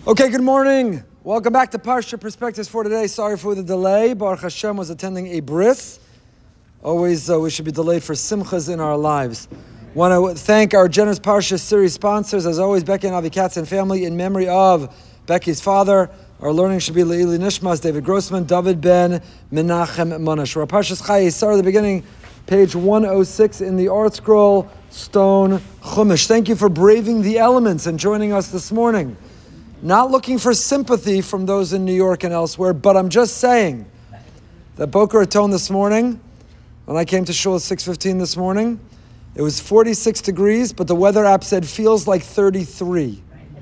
Okay, good morning. Welcome back to Parsha Perspectives for today. Sorry for the delay. Baruch Hashem was attending a bris. Always we should be delayed for simchas in our lives. Want to thank our generous Parsha series sponsors, as always, Becky and Avi Katz and family, in memory of Becky's father. Our learning should be Le'ili Nishmas, David Grossman, David Ben, Menachem Monash. Our Parshas Chayei Sarah, the beginning, page 106 in the Art Scroll, Stone Chumash. Thank you for braving the elements and joining us this morning. Not looking for sympathy from those in New York and elsewhere, but I'm just saying that Boca Raton this morning, when I came to shul at 6:15 this morning, it was 46 degrees, but the weather app said feels like 33.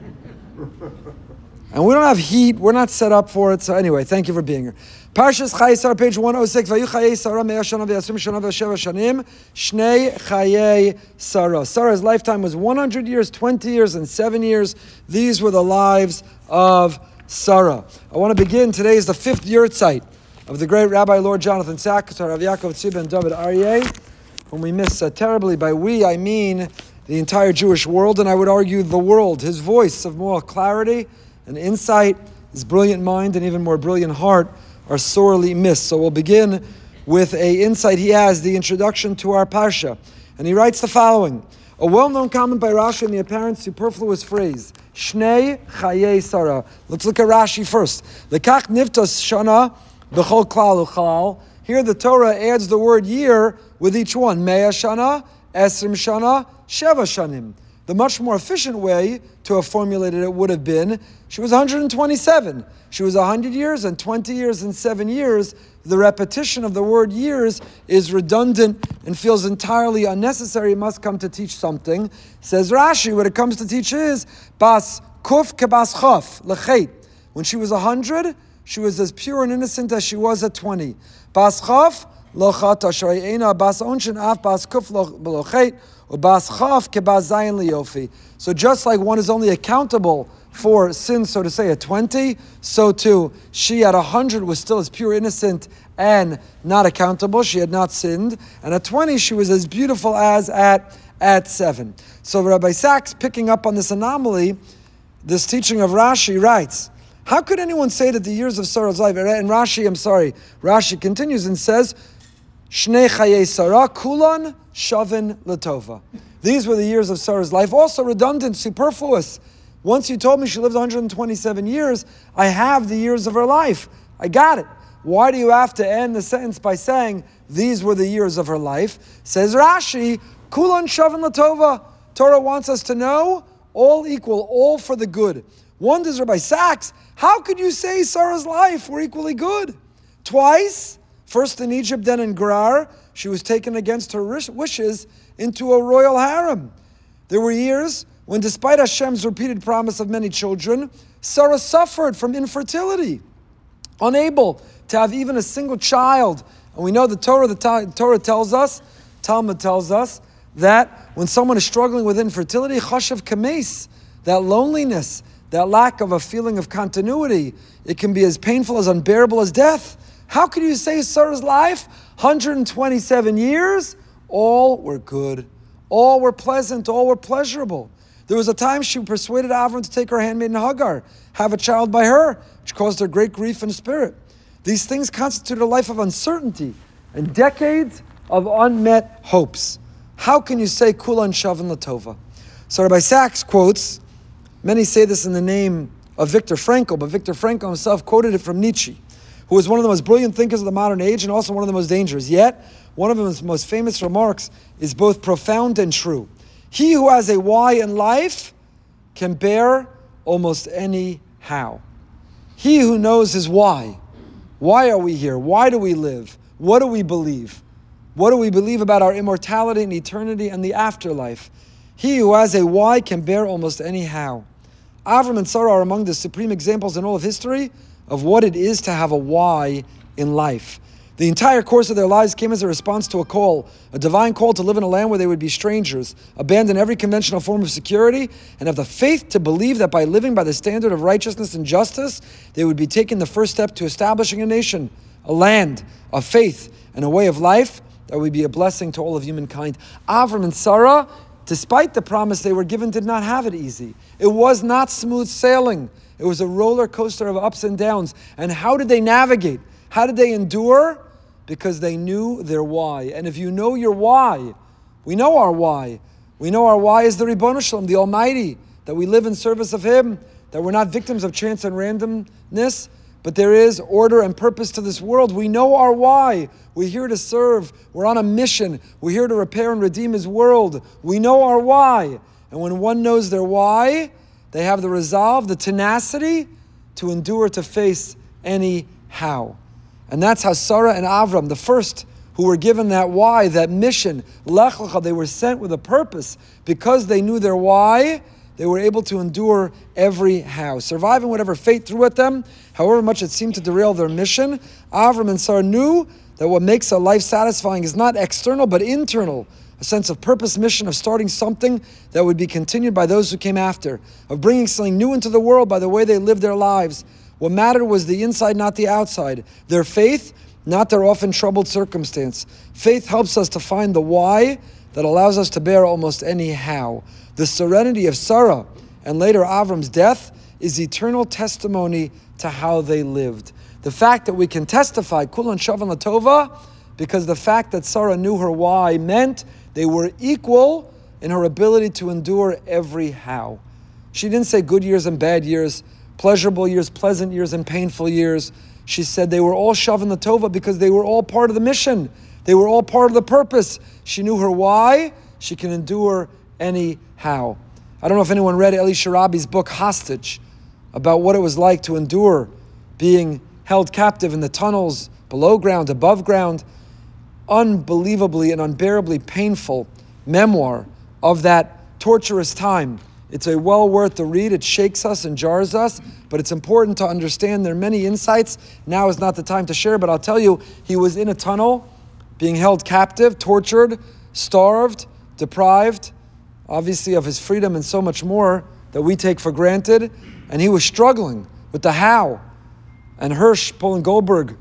And we don't have heat, we're not set up for it, so anyway, thank you for being here. Parshas Chayei Sarah, page 106, Vayu Chayei Sarah, 100 shana v'yasrim shana v'sheva shanim, Shnei Chayei Sarah. Sarah's lifetime was 100 years, 20 years, and 7 years. These were the lives of Sarah. I want to begin, today is the 5th yahrzeit of the great Rabbi Lord Jonathan Sacks, Rav Yaakov Tzvi ben David Aryeh, whom we miss terribly. By we, I mean the entire Jewish world, and I would argue the world. His voice of moral clarity and insight, his brilliant mind, and even more brilliant heart are sorely missed. So we'll begin with an insight he has, the introduction to our Parsha. And he writes the following: a well-known comment by Rashi in the apparent superfluous phrase, Shnei Chayei Sarah. Let's look at Rashi first. Lekach nivtas shana b'chol klal uchalal. Here the Torah adds the word year with each one. Mea shana, esrim shana, sheva shanim. The much more efficient way to have formulated it would have been, she was 127. She was 100 years and 20 years and 7 years. The repetition of the word years is redundant and feels entirely unnecessary. It must come to teach something. Says Rashi, what it comes to teach is, bas kuf kebas chaf, lechet. When she was 100, she was as pure and innocent as she was at 20. Bas chaf, lochat ashrei eina, bas onshin af, bas kuf lochet, bas chaf kebas zayin liyofi. So just like one is only accountable for sin, so to say, at 20, so too, she at 100 was still as pure, innocent, and not accountable. She had not sinned. And at 20, she was as beautiful as at 7. So Rabbi Sacks, picking up on this anomaly, this teaching of Rashi, writes, how could anyone say that the years of Sarah's life, and Rashi continues and says, Shnei Chayei Sarah, Kulan Shavin Latova. These were the years of Sarah's life, also redundant, superfluous. Once you told me she lived 127 years, I have the years of her life. I got it. Why do you have to end the sentence by saying these were the years of her life? Says Rashi, Kulan Shavin Latova. Torah wants us to know all equal, all for the good. Wonders Rabbi Sacks, how could you say Sarah's life were equally good? Twice, first in Egypt, then in Gerar, she was taken against her wishes into a royal harem. There were years when, despite Hashem's repeated promise of many children, Sarah suffered from infertility, unable to have even a single child. And we know the Torah tells us, Talmud tells us, that when someone is struggling with infertility, chashav kames, that loneliness, that lack of a feeling of continuity, it can be as painful, as unbearable as death. How could you say Sarah's life, 127 years, all were good, all were pleasant, all were pleasurable? There was a time she persuaded Avram to take her handmaiden Hagar, have a child by her, which caused her great grief in spirit. These things constituted a life of uncertainty and decades of unmet hopes. How can you say Kulan Shavin Latova? So Rabbi Sacks quotes, many say this in the name of Viktor Frankl, but Viktor Frankl himself quoted it from Nietzsche, who was one of the most brilliant thinkers of the modern age and also one of the most dangerous. Yet, one of his most famous remarks is both profound and true. He who has a why in life can bear almost any how. He who knows his why. Why are we here? Why do we live? What do we believe? What do we believe about our immortality and eternity and the afterlife? He who has a why can bear almost any how. Avram and Sarah are among the supreme examples in all of history of what it is to have a why in life. The entire course of their lives came as a response to a call, a divine call to live in a land where they would be strangers, abandon every conventional form of security, and have the faith to believe that by living by the standard of righteousness and justice, they would be taking the first step to establishing a nation, a land, a faith, and a way of life that would be a blessing to all of humankind. Avram and Sarah despite the promise they were given, did not have it easy. It was not smooth sailing. It was a roller coaster of ups and downs. And how did they navigate? How did they endure? Because they knew their why. And if you know your why, we know our why. We know our why is the Ribono Shalom, the Almighty, that we live in service of Him, that we're not victims of chance and randomness, but there is order and purpose to this world. We know our why. We're here to serve. We're on a mission. We're here to repair and redeem His world. We know our why. And when one knows their why, they have the resolve, the tenacity to endure, to face any how. And that's how Sarah and Avram, the first who were given that why, that mission, Lech Lecha, they were sent with a purpose. Because they knew their why, they were able to endure every how. Surviving whatever fate threw at them, however much it seemed to derail their mission, Avram and Sarah knew that what makes a life satisfying is not external, but internal. A sense of purpose, mission, of starting something that would be continued by those who came after, of bringing something new into the world by the way they lived their lives. What mattered was the inside, not the outside. Their faith, not their often troubled circumstance. Faith helps us to find the why that allows us to bear almost any how. The serenity of Sarah and later Avram's death is eternal testimony to how they lived. The fact that we can testify, Kulan Shavan Latova, because the fact that Sarah knew her why meant they were equal in her ability to endure every how. She didn't say good years and bad years, pleasurable years, pleasant years, and painful years. She said they were all Shavan Latova because they were all part of the mission. They were all part of the purpose. She knew her why. She can endure any how. I don't know if anyone read Eli Sharabi's book, Hostage, about what it was like to endure being held captive in the tunnels, below ground, above ground. Unbelievably and unbearably painful memoir of that torturous time. It's a well worth the read. It shakes us and jars us, but it's important to understand there are many insights. Now is not the time to share, but I'll tell you, he was in a tunnel, being held captive, tortured, starved, deprived, obviously of his freedom and so much more that we take for granted, and he was struggling with the how. And Hirsch, Poland Goldberg,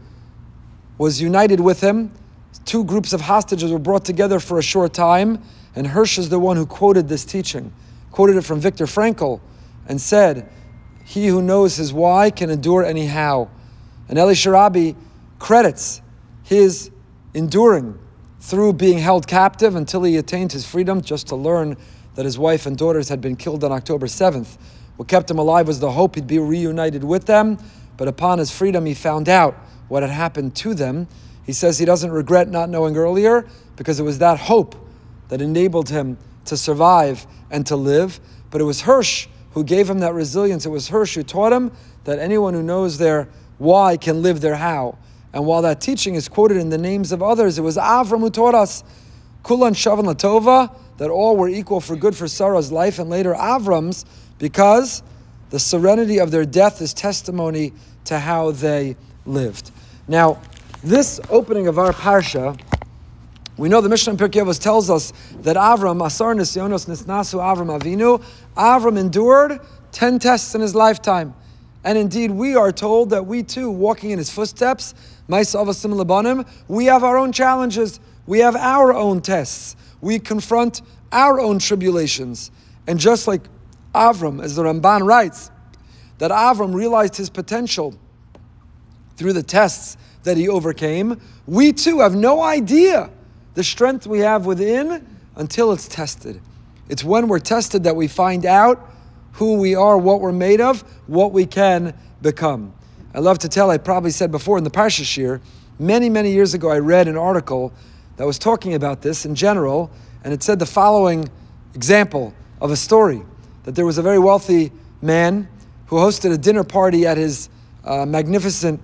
was united with him. Two groups of hostages were brought together for a short time, and Hirsch is the one who quoted this teaching, quoted it from Viktor Frankl, and said, "He who knows his why can endure any how." And Eli Sharabi credits his enduring through being held captive until he attained his freedom, just to learn that his wife and daughters had been killed on October 7th. What kept him alive was the hope he'd be reunited with them, but upon his freedom he found out what had happened to them. He says he doesn't regret not knowing earlier because it was that hope that enabled him to survive and to live. But it was Hirsch who gave him that resilience. It was Hirsch who taught him that anyone who knows their why can live their how. And while that teaching is quoted in the names of others, it was Avram who taught us, Kulan Shavan Latova, that all were equal for good for Sarah's life and later Avram's, because the serenity of their death is testimony to how they lived. Now, this opening of our parsha, we know the Mishnah in Pirkei Avos tells us that Avram, Asar Nisyonos Nisnasu Avram Avinu, Avram endured 10 tests in his lifetime. And indeed, we are told that we too, walking in his footsteps, Ma'aseh Avasim Lebanim, we have our own challenges. We have our own tests. We confront our own tribulations. And just like Avram, as the Ramban writes, that Avram realized his potential through the tests that he overcame, we too have no idea the strength we have within until it's tested. It's when we're tested that we find out who we are, what we're made of, what we can become. I love to tell, I probably said before in the Parsha Shir, many, many years ago I read an article that was talking about this in general, and it said the following example of a story, that there was a very wealthy man who hosted a dinner party at his magnificent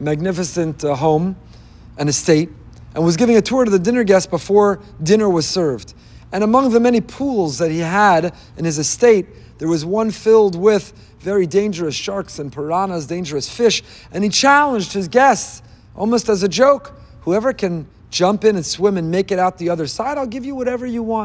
home and estate, and was giving a tour to the dinner guests before dinner was served. And among the many pools that he had in his estate, there was one filled with very dangerous sharks and piranhas, dangerous fish, and he challenged his guests, almost as a joke, whoever can jump in and swim and make it out the other side, I'll give you whatever you want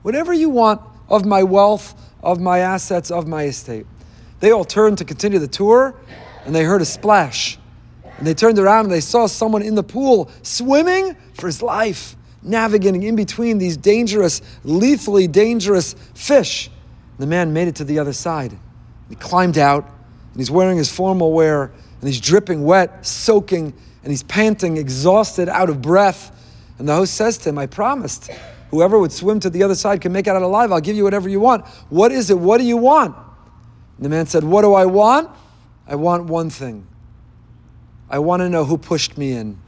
of my wealth, of my assets, of my estate. They all turned to continue the tour, and they heard a splash. And they turned around and they saw someone in the pool swimming for his life. navigating in between these dangerous, lethally dangerous fish. The man made it to the other side. He climbed out, and he's wearing his formal wear, and he's dripping wet, soaking, and he's panting, exhausted, out of breath. And the host says to him, I promised, whoever would swim to the other side can make it out alive. I'll give you whatever you want. What is it? What do you want? And the man said, what do I want? I want one thing. I want to know who pushed me in.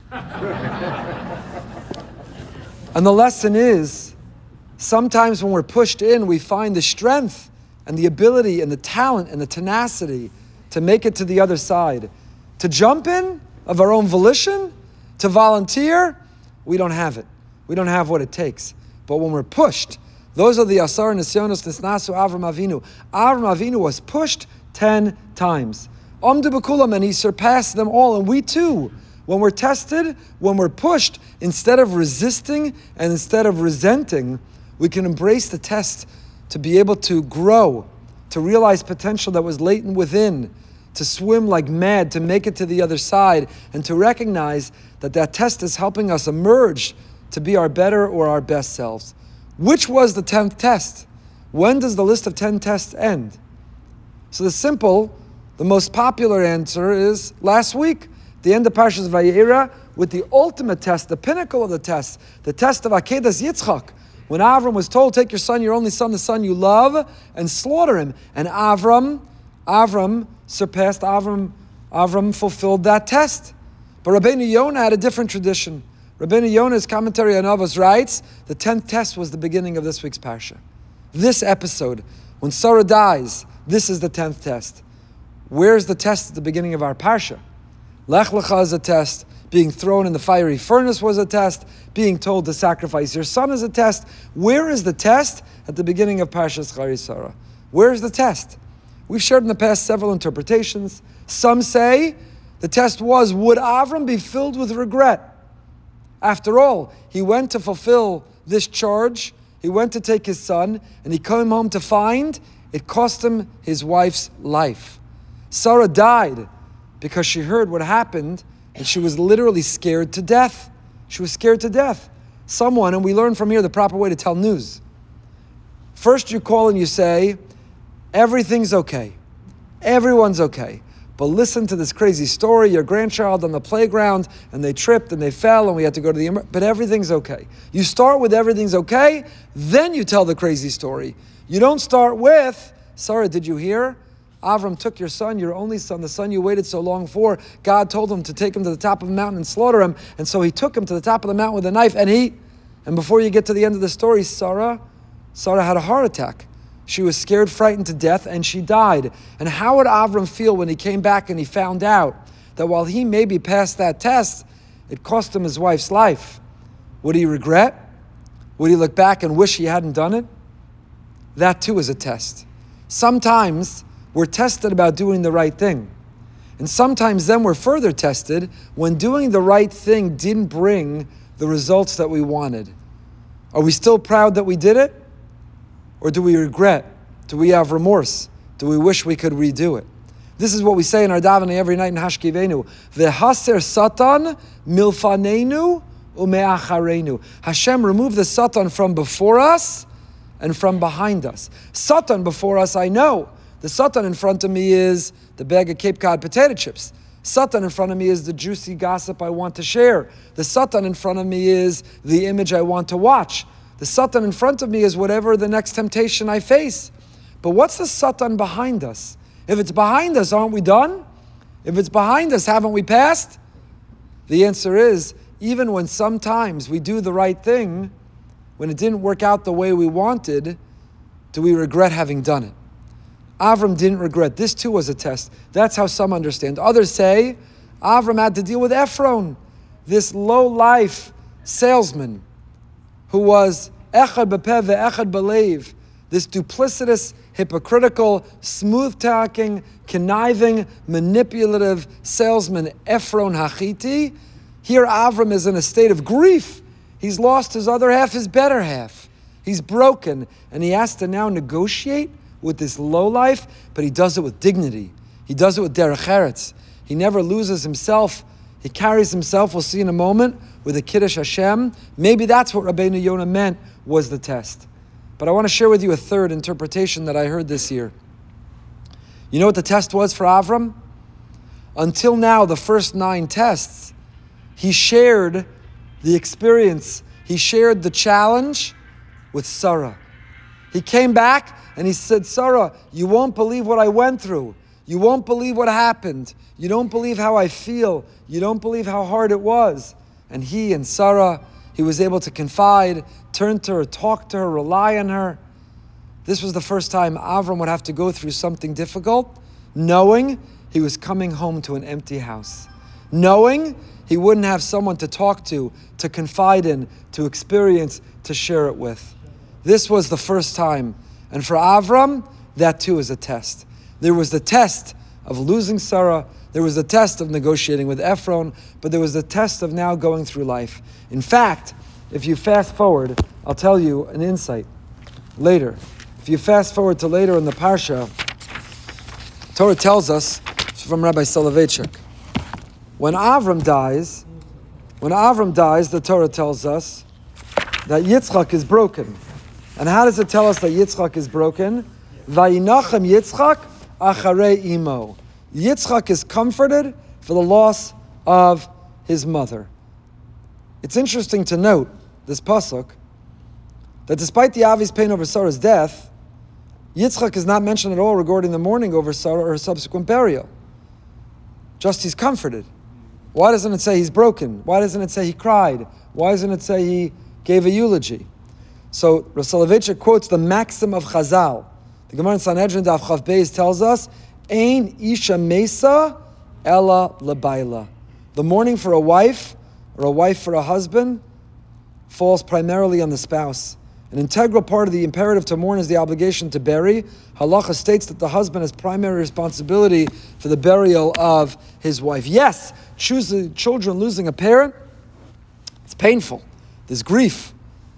And the lesson is, sometimes when we're pushed in, we find the strength and the ability and the talent and the tenacity to make it to the other side. To jump in of our own volition, to volunteer, we don't have it. We don't have what it takes. But when we're pushed, those are the Asar Nisyonos Nisnasu Avram Avinu. Avram Avinu was pushed 10 times. Amdu B'kulam, and he surpassed them all. And we too, when we're tested, when we're pushed, instead of resisting and instead of resenting, we can embrace the test to be able to grow, to realize potential that was latent within, to swim like mad, to make it to the other side, and to recognize that that test is helping us emerge to be our better or our best selves. Which was the 10th test? When does the list of 10 tests end? So the most popular answer is last week, the end of Parshas Vayera, with the ultimate test, the pinnacle of the test of Akedas Yitzchak. When Avram was told, take your son, your only son, the son you love, and slaughter him. And Avram fulfilled that test. But Rabbeinu Yonah had a different tradition. Rabbeinu Yonah's commentary on Avos writes, the 10th test was the beginning of this week's Parsha. This episode, when Sarah dies, this is the 10th test. Where's the test at the beginning of our Parsha? Lech Lecha is a test. Being thrown in the fiery furnace was a test. Being told to sacrifice your son is a test. Where is the test at the beginning of Parshas Chayei Sarah? Where is the test? We've shared in the past several interpretations. Some say the test was, would Avram be filled with regret? After all, he went to fulfill this charge. He went to take his son, and he came home to find it cost him his wife's life. Sarah died because she heard what happened, and she was literally scared to death. She was scared to death. Someone, and we learn from here the proper way to tell news. First you call and you say, everything's okay. Everyone's okay. But listen to this crazy story, your grandchild on the playground, and they tripped and they fell and we had to go to the but everything's okay. You start with everything's okay, then you tell the crazy story. You don't start with, Sarah, did you hear? Avram took your son, your only son, the son you waited so long for. God told him to take him to the top of the mountain and slaughter him. And so he took him to the top of the mountain with a knife, and before you get to the end of the story, Sarah had a heart attack. She was scared, frightened to death, and she died. And how would Avram feel when he came back and he found out that while he maybe passed that test, it cost him his wife's life? Would he regret? Would he look back and wish he hadn't done it? That too is a test. Sometimes we're tested about doing the right thing. And sometimes then we're further tested when doing the right thing didn't bring the results that we wanted. Are we still proud that we did it? Or do we regret? Do we have remorse? Do we wish we could redo it? This is what we say in our davening every night in Hashkivenu. V'haser Satan milfanenu ume'acharenu. Hashem, remove the Satan from before us and from behind us. Satan before us, I know. The Satan in front of me is the bag of Cape Cod potato chips. Satan in front of me is the juicy gossip I want to share. The Satan in front of me is the image I want to watch. The Satan in front of me is whatever the next temptation I face. But what's the Satan behind us? If it's behind us, aren't we done? If it's behind us, haven't we passed? The answer is, even when sometimes we do the right thing, when it didn't work out the way we wanted, do we regret having done it? Avram didn't regret. This too was a test. That's how some understand. Others say Avram had to deal with Ephron, this low-life salesman who was echad b'peh ve'echad b'leiv, this duplicitous, hypocritical, smooth-talking, conniving, manipulative salesman, Ephron Hachiti. Here Avram is in a state of grief. He's lost his other half, his better half. He's broken, and he has to now negotiate with this lowlife, but he does it with dignity. He does it with derech eretz. He never loses himself. He carries himself, we'll see in a moment, with a Kiddush Hashem. Maybe that's what Rabbeinu Yonah meant was the test. But I want to share with you a third interpretation that I heard this year. You know what the test was for Avram? Until now, the first 9 tests, he shared the experience, he shared the challenge with Sarah. He came back and he said, Sarah, you won't believe what I went through. You won't believe what happened. You don't believe how I feel. You don't believe how hard it was. And he and Sarah, he was able to confide, turn to her, talk to her, rely on her. This was the first time Avram would have to go through something difficult, knowing he was coming home to an empty house. Knowing he wouldn't have someone to talk to confide in, to experience, to share it with. This was the first time. And for Avram, that too is a test. There was the test of losing Sarah. There was the test of negotiating with Ephron. But there was the test of now going through life. In fact, if you fast forward, I'll tell you an insight later. If you fast forward to later in the Parsha, Torah tells us, from Rabbi Soloveitchik, when Avram dies, the Torah tells us that Yitzchak is broken. And how does it tell us that Yitzchak is broken? Vayinachem Yitzchak acharei imo. Yitzchak is comforted for the loss of his mother. It's interesting to note, this pasuk, that despite the Avi's pain over Sarah's death, Yitzchak is not mentioned at all regarding the mourning over Sarah or her subsequent burial. Just he's comforted. Why doesn't it say he's broken? Why doesn't it say he cried? Why doesn't it say he gave a eulogy? So Rav Soloveitchik quotes the maxim of Chazal. The Gemara in Sanhedrin Daf Chav Beis tells us, Ein isha mesa ella lebaila. The mourning for a wife or a wife for a husband falls primarily on the spouse. An integral part of the imperative to mourn is the obligation to bury. Halacha states that the husband has primary responsibility for the burial of his wife. Yes, children losing a parent, it's painful. There's grief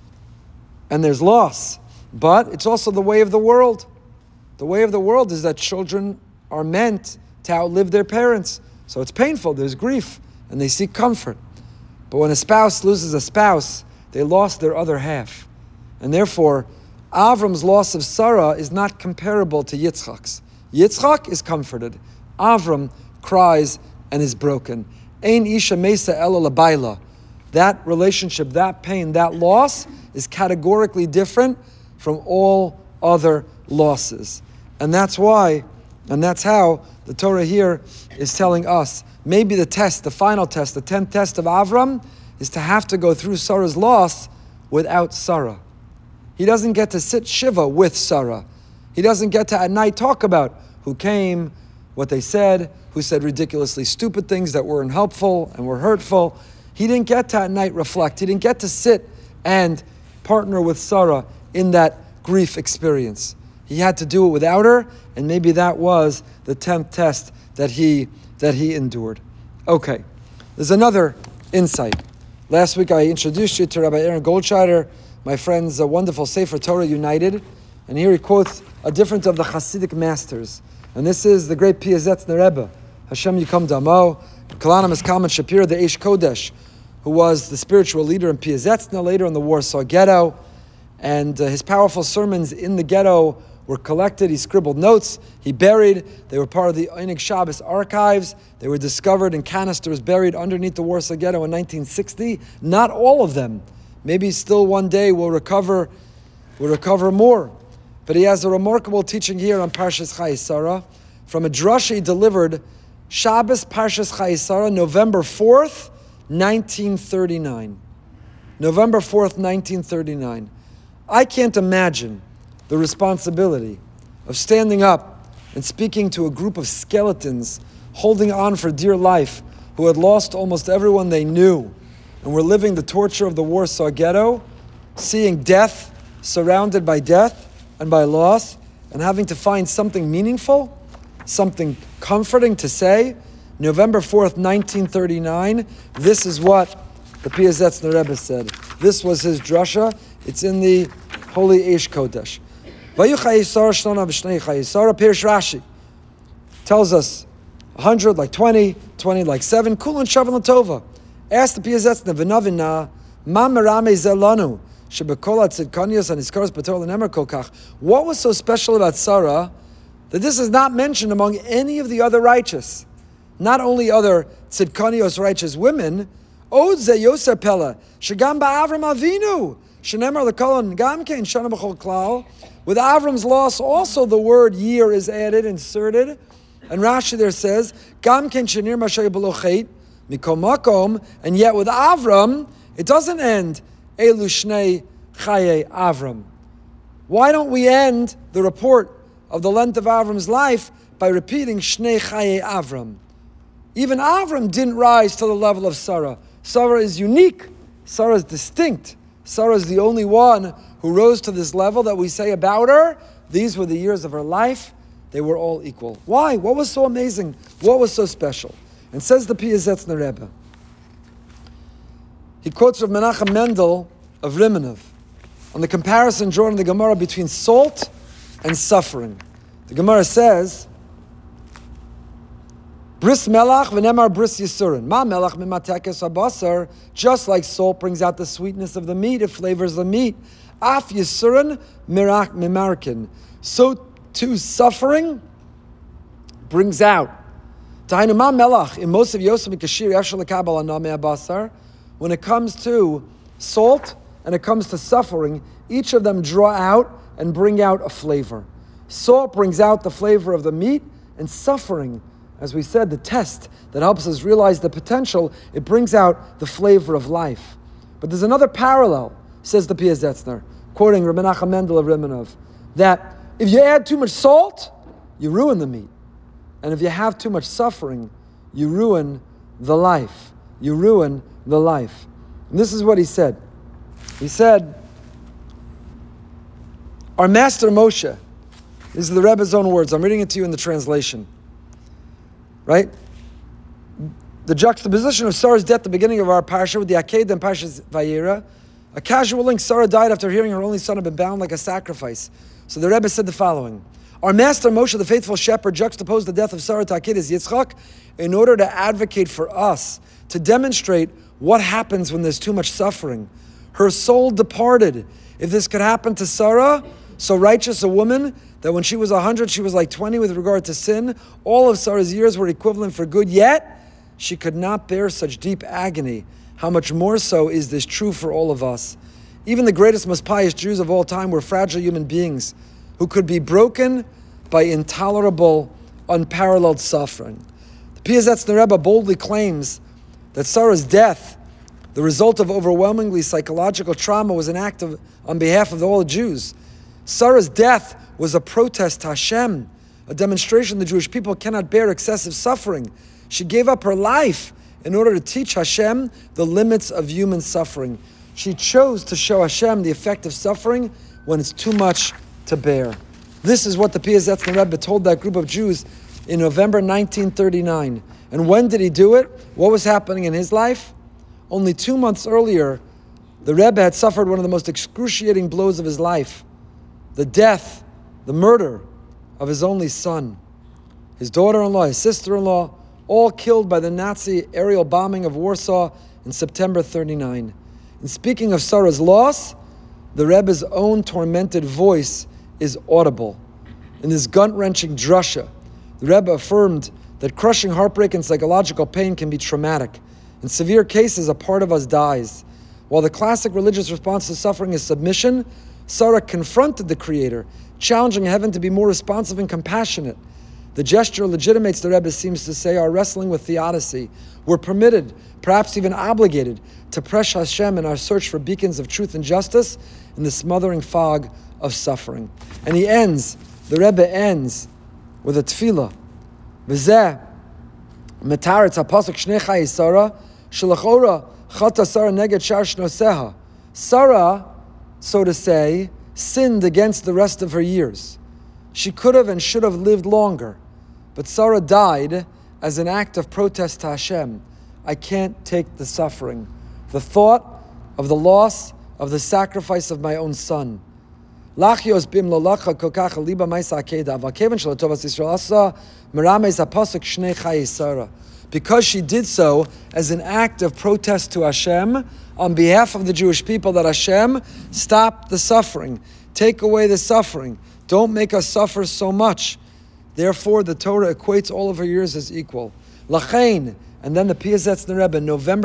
and there's loss. But it's also the way of the world. The way of the world is that children are meant to outlive their parents. So it's painful, there's grief, and they seek comfort. But when a spouse loses a spouse, they lost their other half. And therefore, Avram's loss of Sarah is not comparable to Yitzchak's. Yitzchak is comforted. Avram cries and is broken. Ein isha mesa ella lebaila. That relationship, that pain, that loss is categorically different from all other losses. And that's why, and that's how the Torah here is telling us, maybe the test, the final test, the 10th test of Avram is to have to go through Sarah's loss without Sarah. He doesn't get to sit Shiva with Sarah. He doesn't get to at night talk about who came, what they said, who said ridiculously stupid things that weren't helpful and were hurtful. He didn't get to at night reflect. He didn't get to sit and partner with Sarah in that grief experience. He had to do it without her, and maybe that was the 10th test that he endured. Okay, there's another insight. Last week I introduced you to Rabbi Aaron Goldscheider, my friend's wonderful Sefer Torah United, and here he quotes a different of the Hasidic masters. And this is the great Piazetzner Rebbe, Hashem Yikom Damo, Kalana Kalman Shapira, the Eish Kodesh, who was the spiritual leader in Piazetzner, later in the Warsaw Ghetto. And his powerful sermons in the ghetto were collected. He scribbled notes. He buried. They were part of the Einig Shabbos archives. They were discovered in canisters buried underneath the Warsaw Ghetto in 1960. Not all of them. Maybe still one day we'll recover more. But he has a remarkable teaching here on Parshas Chayei Sarah from a drasha he delivered Shabbos Parshas Chayei Sarah, November 4th, 1939. November 4th, 1939. I can't imagine the responsibility of standing up and speaking to a group of skeletons holding on for dear life who had lost almost everyone they knew and were living the torture of the Warsaw Ghetto, seeing death, surrounded by death and by loss, and having to find something meaningful, something comforting to say. November 4th, 1939, this is what the Piazetzner Rebbe said. This was his drasha. It's in the Holy Eish Kodesh. Vayu Chayei Sarah Shnona V'Shnei Chayei Sarah. Pirush Rashi tells us 100 like 20, 20 like 7. Kulon Shavan Latova. Ask the Piazetzna, V'navina, Ma merame zelanu, shebekol hatzidkanios and iskaros b'torah l'nemer kol kach. What was so special about Sarah that this is not mentioned among any of the other righteous? Not only other tzidkanios righteous women, Od ze yoser pella, shegam ba'Avram Avinu, shenemar l'kolon gam kein shana b'chol klal. With Avram's loss, also the word year is added, inserted. And Rashi there says, Gam ken shenir mashay belochet, mikol makom, and yet with Avram, it doesn't end, Elu shnei chaye Avram. Why don't we end the report of the length of Avram's life by repeating shnei chaye Avram? Even Avram didn't rise to the level of Sarah. Sarah is unique. Sarah is distinct. Sarah is the only one who rose to this level that we say about her. These were the years of her life. They were all equal. Why? What was so amazing? What was so special? And says the Piazetzner Rebbe. He quotes Rav Menachem Mendel of Rimonov on the comparison drawn in the Gemara between salt and suffering. The Gemara says, Bris melach v'nemar bris yisurin. Ma melach mimatekes habasar. Just like salt brings out the sweetness of the meat, it flavors the meat. Af yisurin mirak mimarkin. So too suffering brings out. Tahinu ma melach in most of Yosef mikashir yashal lekabel aname habasar. When it comes to salt and it comes to suffering, each of them draw out and bring out a flavor. Salt brings out the flavor of the meat, and suffering, as we said, the test that helps us realize the potential, it brings out the flavor of life. But there's another parallel, says the Piazetzner, quoting Rabbi Menachem Mendel of Rimonov, that if you add too much salt, you ruin the meat. And if you have too much suffering, you ruin the life. You ruin the life. And this is what he said. He said, our master Moshe, these are the Rebbe's own words, I'm reading it to you in the translation. Right? The juxtaposition of Sarah's death at the beginning of our parsha with the Aked and Parshas Vayera, a casual link, Sarah died after hearing her only son had been bound like a sacrifice. So the Rebbe said the following. Our master Moshe, the faithful shepherd, juxtaposed the death of Sarah to Akedah Yitzchak in order to advocate for us, to demonstrate what happens when there's too much suffering. Her soul departed. If this could happen to Sarah, so righteous a woman, that when she was 100, she was like 20 with regard to sin. All of Sarah's years were equivalent for good, yet she could not bear such deep agony. How much more so is this true for all of us? Even the greatest, most pious Jews of all time were fragile human beings who could be broken by intolerable, unparalleled suffering. The Piazetzner Rebbe boldly claims that Sarah's death, the result of overwhelmingly psychological trauma, was an act on behalf of all the Jews. Sarah's death was a protest to Hashem, a demonstration the Jewish people cannot bear excessive suffering. She gave up her life in order to teach Hashem the limits of human suffering. She chose to show Hashem the effect of suffering when it's too much to bear. This is what the Piazetzner Rebbe told that group of Jews in November 1939. And when did he do it? What was happening in his life? Only 2 months earlier, the Rebbe had suffered one of the most excruciating blows of his life. The death, the murder of his only son. His daughter-in-law, his sister-in-law, all killed by the Nazi aerial bombing of Warsaw in September 1939. And speaking of Sarah's loss, the Rebbe's own tormented voice is audible. In this gut-wrenching drasha, the Rebbe affirmed that crushing heartbreak and psychological pain can be traumatic. In severe cases, a part of us dies. While the classic religious response to suffering is submission, Sarah confronted the Creator, challenging heaven to be more responsive and compassionate. The gesture legitimates, the Rebbe seems to say, our wrestling with theodicy. We're permitted, perhaps even obligated, to press Hashem in our search for beacons of truth and justice in the smothering fog of suffering. And he ends, the Rebbe ends with a tefillah. V'zeh metaretz hapasuk shnei chayei Sarah shelachora chata Sarah neged shar shnoseha. Sarah, so to say, sinned against the rest of her years. She could have and should have lived longer, but Sarah died as an act of protest to Hashem. I can't take the suffering, the thought of the loss of the sacrifice of my own son. Lachios bim lolacha kokach liba ma'isa akeda. Vakevan shalatovas Yisrael asa merames apasuk shnei chayei Sarah. Because she did so as an act of protest to Hashem on behalf of the Jewish people, that Hashem stop the suffering, take away the suffering, don't make us suffer so much. Therefore, the Torah equates all of her years as equal. Lachain, and then the Piasetzner Rebbe, November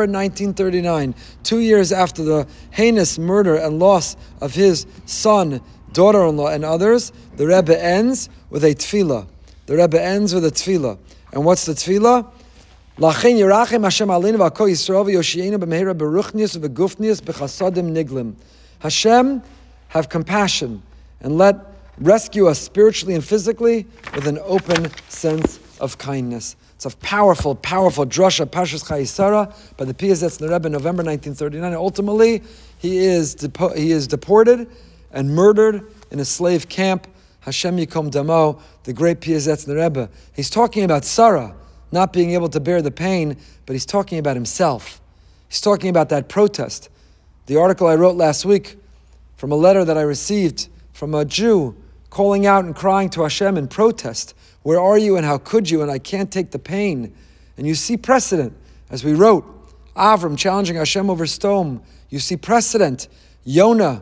1939, 2 years after the heinous murder and loss of his son, daughter-in-law, and others, the Rebbe ends with a tefillah. The Rebbe ends with a tefillah. And what's the tefillah? Lachain yirachem Hashem aleinu v'akol Yisrael v'yoshienu b'meira beruchnius v'gufnius b'chasadim niglim. Hashem, have compassion and rescue us spiritually and physically with an open sense of kindness. It's a powerful, powerful drasha, Parshas Chayei Sarah, by the Piasetzner Rebbe in November 1939. And ultimately, he is deported and murdered in a slave camp. Hashem Yikom Damo, the great Piasetzner Rebbe. He's talking about Sarah not being able to bear the pain, but he's talking about himself. He's talking about that protest. The article I wrote last week from a letter that I received from a Jew calling out and crying to Hashem in protest. Where are you and how could you? And I can't take the pain. And you see precedent, as we wrote, Avram challenging Hashem over stone. You see precedent, Yonah,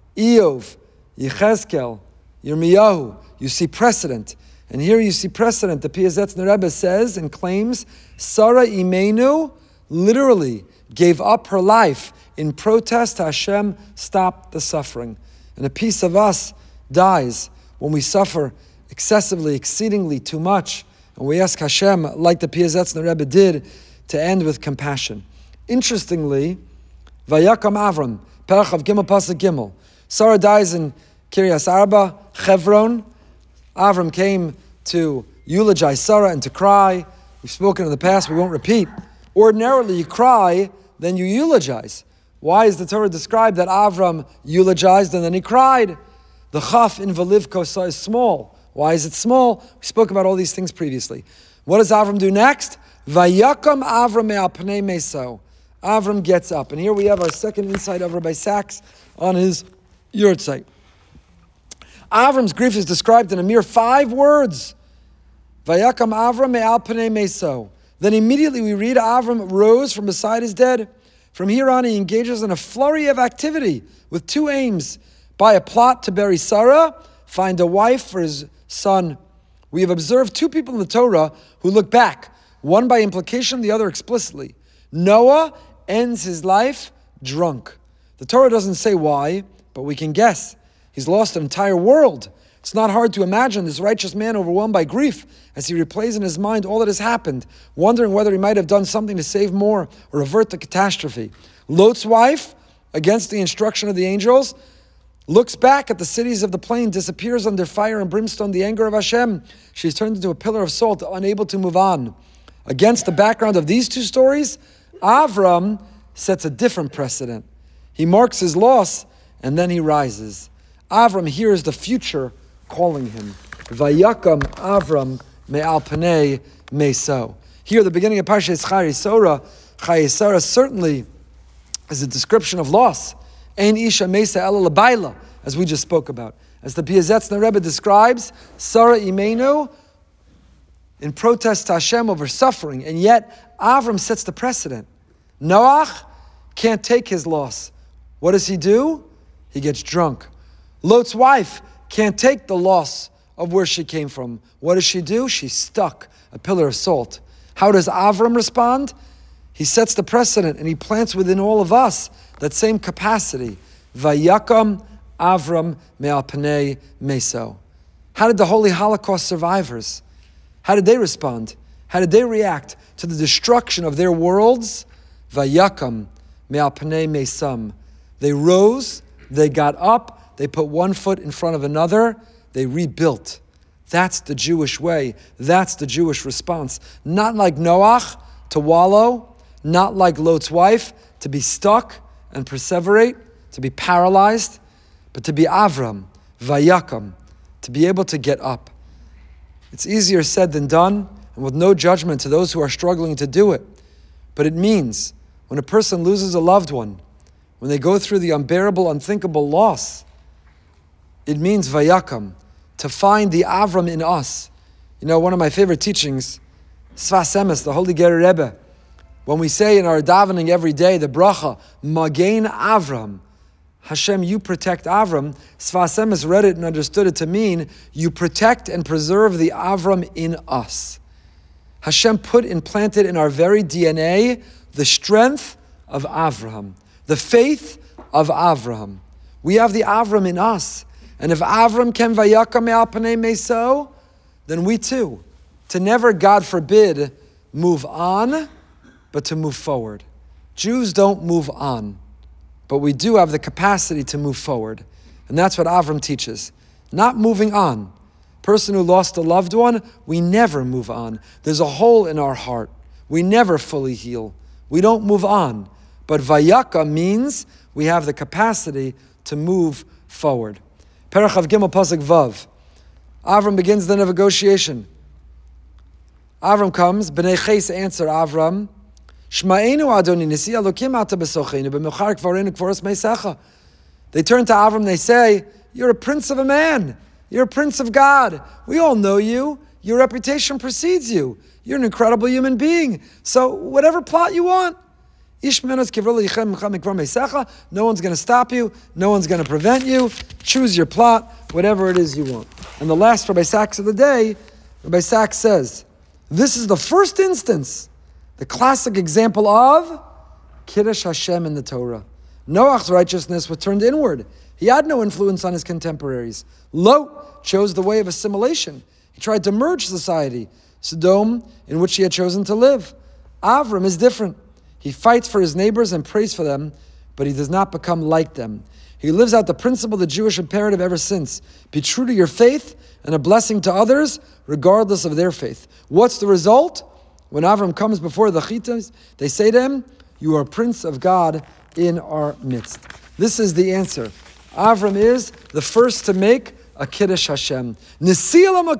Eov, Yechezkel, Yirmiyahu. You see precedent. And here you see precedent. The Piasetzner Rebbe says and claims, Sarah Imenu literally gave up her life in protest to Hashem stop the suffering. And a piece of us dies when we suffer excessively, exceedingly too much. And we ask Hashem, like the Piasetzner Rebbe did, to end with compassion. Interestingly, Vayakam Avram, Perach of Gimel Pasuk Gimel. Sarah dies in Kiryas Arba, Chevron. Avram came to eulogize Sarah and to cry. We've spoken in the past, we won't repeat. Ordinarily, you cry, then you eulogize. Why is the Torah described that Avram eulogized and then he cried? The chaf in Velivkosa is small. Why is it small? We spoke about all these things previously. What does Avram do next? Vayakam Avram me'al pnei meso. Avram gets up. And here we have our second insight of Rabbi Sachs on his yurtzeit. Avram's grief is described in a mere 5 words. Vayakam Avram me'al pnei meso. Then immediately we read Avram rose from beside his dead. From here on he engages in a flurry of activity with 2 aims. By a plot to bury Sarah, find a wife for his son. We have observed 2 people in the Torah who look back, one by implication, the other explicitly. Noah ends his life drunk. The Torah doesn't say why, but we can guess. He's lost an entire world. It's not hard to imagine this righteous man overwhelmed by grief as he replays in his mind all that has happened, wondering whether he might have done something to save more or avert the catastrophe. Lot's wife, against the instruction of the angels, looks back at the cities of the plain, disappears under fire and brimstone, the anger of Hashem. She's turned into a pillar of salt, unable to move on. Against the background of these 2 stories, Avram sets a different precedent. He marks his loss, and then he rises. Avram hears the future calling him. Vayakam Avram me'al pnei meso. Here, the beginning of Parshas Chayei Sarah certainly is a description of loss. Ein isha mesa ela labayla, as we just spoke about. As the Piasetzner Rebbe describes, Sarah Imenu in protest to Hashem over suffering, and yet Avram sets the precedent. Noach can't take his loss. What does he do? He gets drunk. Lot's wife can't take the loss of where she came from. What does she do? She's stuck, a pillar of salt. How does Avram respond? He sets the precedent and he plants within all of us that same capacity. Vayakam Avram me'al pnei meso. How did the Holy Holocaust survivors, how did they respond? How did they react to the destruction of their worlds? Vayakam me'al pnei mesam. They rose, they got up, they put one foot in front of another, they rebuilt. That's the Jewish way. That's the Jewish response. Not like Noach, to wallow, not like Lot's wife, to be stuck and perseverate, to be paralyzed, but to be Avram, Vayakam, to be able to get up. It's easier said than done, and with no judgment to those who are struggling to do it. But it means when a person loses a loved one, when they go through the unbearable, unthinkable loss, it means vayakam, to find the Avram in us. You know, one of my favorite teachings, Sfas Emes, the Holy Ger Rebbe, when we say in our davening every day, the bracha, Magen Avram, Hashem, you protect Avram, Sfas Emes read it and understood it to mean, you protect and preserve the Avram in us. Hashem implanted in our very DNA the strength of Avraham, the faith of Avraham. We have the Avram in us. And if Avram ken vayakam me'al panei meso, then we too, to never, God forbid, move on, but to move forward. Jews don't move on, but we do have the capacity to move forward. And that's what Avram teaches. Not moving on. Person who lost a loved one, we never move on. There's a hole in our heart. We never fully heal. We don't move on. But vayaka means we have the capacity to move forward. Perach Chav Gimel Pasuk Vav. Avram begins the negotiation. Avram comes. Bnei Ches answer Avram. Shma'enu Adoni Nisi Elokim Ata Besochenu B'Mechar Kvarenu Kvoros Meisecha. They turn to Avram. They say, "You're a prince of a man. You're a prince of God. We all know you. Your reputation precedes you. You're an incredible human being. So whatever plot you want, no one's going to stop you. No one's going to prevent you. Choose your plot, whatever it is you want." And the last Rabbi Sachs of the day, Rabbi Sachs says, this is the first instance, the classic example of Kiddush Hashem in the Torah. Noach's righteousness was turned inward. He had no influence on his contemporaries. Lot chose the way of assimilation. He tried to merge society, Sodom, in which he had chosen to live. Avram is different. He fights for his neighbors and prays for them, but he does not become like them. He lives out the principle of the Jewish imperative ever since. Be true to your faith and a blessing to others, regardless of their faith. What's the result? When Avram comes before the Chitas, they say to him, "You are Prince of God in our midst." This is the answer. Avram is the first to make a Kiddush Hashem. Nisi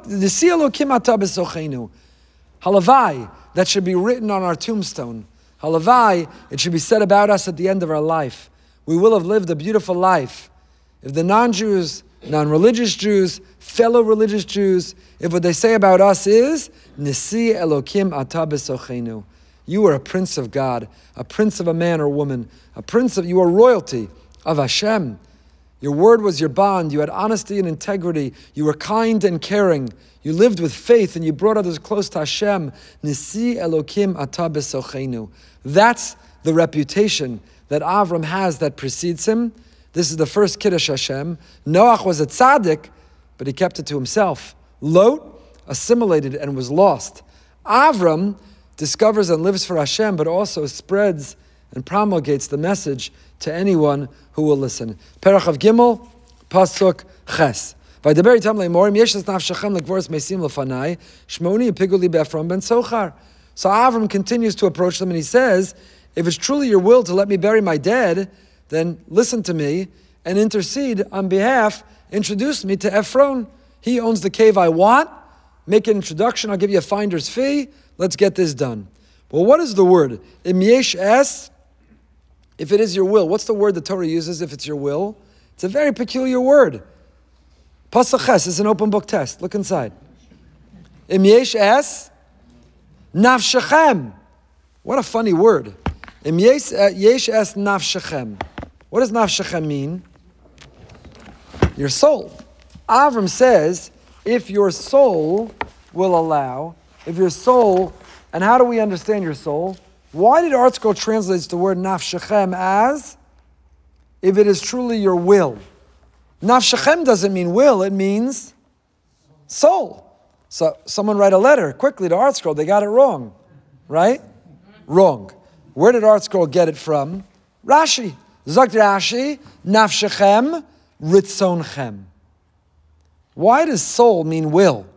Elokim Ata Besochenu. Halavai, that should be written on our tombstone. Halavai, it should be said about us at the end of our life. We will have lived a beautiful life. If the non-Jews, non-religious Jews, fellow religious Jews, if what they say about us is, Nisi Elokim Ata Besochenu. You are a prince of God, a prince of a man or woman, you are royalty of Hashem. Your word was your bond. You had honesty and integrity. You were kind and caring. You lived with faith and you brought others close to Hashem. Nisi Elokim Ata Besochenu. That's the reputation that Avram has that precedes him. This is the first Kiddush Hashem. Noach was a tzaddik, but he kept it to himself. Lot assimilated and was lost. Avram discovers and lives for Hashem, but also spreads and promulgates the message to anyone who will listen. Perach Chav Gimel, Pasuk Ches. Vaydaber itam le'morim, yeshes nafshechem lekvoros meisim lefanai, shmoni yipigu li be'Ephraim ben Sochar. So Avram continues to approach them and he says, if it's truly your will to let me bury my dead, then listen to me and intercede on behalf, introduce me to Ephron. He owns the cave I want. Make an introduction, I'll give you a finder's fee. Let's get this done. Well, what is the word? Im yesh es, if it is your will. What's the word the Torah uses if it's your will? It's a very peculiar word. Pasuk Ches is an open book test. Look inside. Im yesh es nafshechem. What a funny word. Im yesh es nafshechem. What does nafshechem mean? Your soul. Avram says, if your soul will allow, if your soul, and how do we understand your soul? Why did ArtScroll translate the word nafshechem as, if it is truly your will? Nafshechem doesn't mean will, it means soul. So someone write a letter quickly to ArtScroll, they got it wrong, right? Wrong. Where did ArtScroll get it from? Rashi. Zakt Rashi, nafshechem ritzonchem. Why does soul mean will?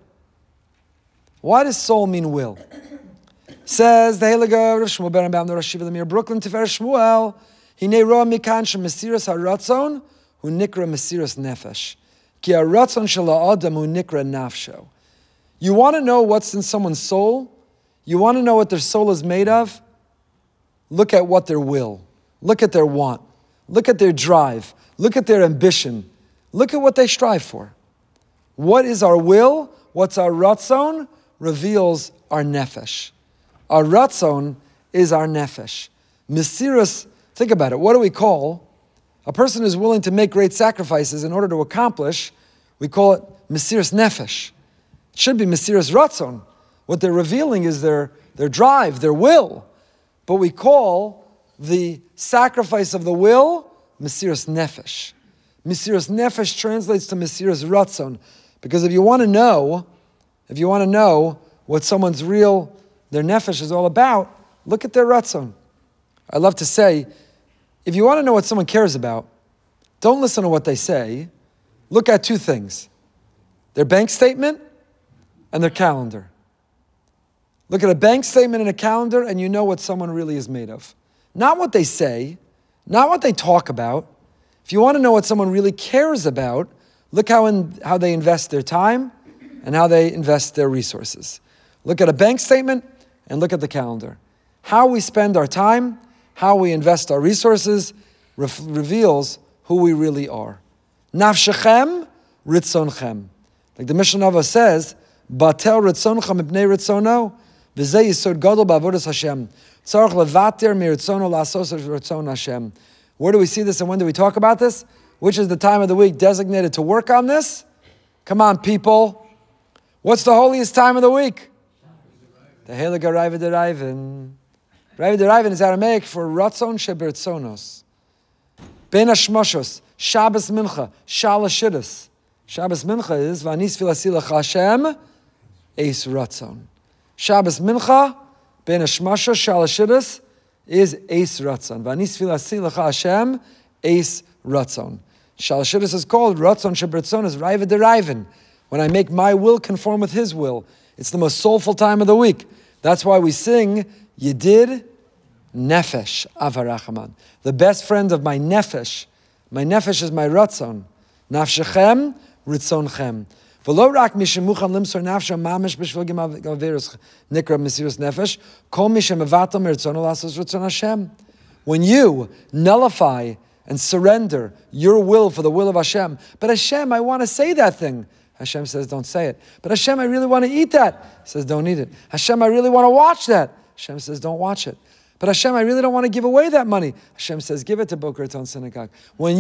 Why does soul mean will? Says the Heilige Rav Shmuel ben Abam, the Rosh Yeshiva Lemir Brooklyn, Tifer Shmuel, Hinei roa mikan shemesiras haratzon hu nikra mesiras nefesh, ki haratzon shel ha'adam hu nikra nafsho. You want to know what's in someone's soul? You want to know what their soul is made of? Look at what their will. Look at their want. Look at their drive. Look at their ambition. Look at what they strive for. What is our will? What's our ratzon? Reveals our nefesh. Our ratzon is our nefesh. Mesiras, think about it. What do we call a person who's willing to make great sacrifices in order to accomplish? We call it mesiras nefesh. It should be mesiras ratzon. What they're revealing is their drive, their will. But we call the sacrifice of the will mesiras nefesh. Mesiras nefesh translates to mesiras ratzon. Because if you want to know what someone's their nefesh is all about, look at their ratzon. I love to say, if you want to know what someone cares about, don't listen to what they say. Look at two things: their bank statement and their calendar. Look at a bank statement and a calendar, and you know what someone really is made of. Not what they say, not what they talk about. If you want to know what someone really cares about, look how they invest their time and how they invest their resources. Look at a bank statement and look at the calendar. How we spend our time, how we invest our resources reveals who we really are. Nafshechem ritzonchem. Like the Mishnah Nava says, Batel ritzonchem ipnei ritzono, v'zeh yisod gadol ba'avodas Hashem. Tzarech levater miritzono la'asos ritzon Hashem. Where do we see this and when do we talk about this? Which is the time of the week designated to work on this? Come on, people. What's the holiest time of the week? The Heilig Raiva Deraiven. Raiva Deraiven is Aramaic for Ratzon Shebertzonos. Ben Hashmoshos, Shabbos Mincha, Shalashidus. Shabbos Mincha is Vanis Filasilach Hashem, Eis Ratzon. Shabbos Mincha, Ben Hashmoshos, Shalashidus is Eis Ratzon. Vanis Filasilach Hashem, Eis Ratzon. Shalashidus is called Ratzon Shebertzonos, Raiva Deraiven. When I make my will conform with His will. It's the most soulful time of the week. That's why we sing Yedid Nefesh Avarachaman. The best friend of my nefesh. My nefesh is my ratzon. Nafshechem ritzonchem. V'lo rak mishemucham limsor nafsha mamish b'shvil gemaverus nikra mesirus nefesh. Kol mishemevatam miritzono lasos ritzon Hashem. When you nullify and surrender your will for the will of Hashem, but Hashem, I want to say that thing. Hashem says, don't say it. But Hashem, I really want to eat that. He says, don't eat it. Hashem, I really want to watch that. Hashem says, don't watch it. But Hashem, I really don't want to give away that money. Hashem says, give it to Boca Raton Synagogue. When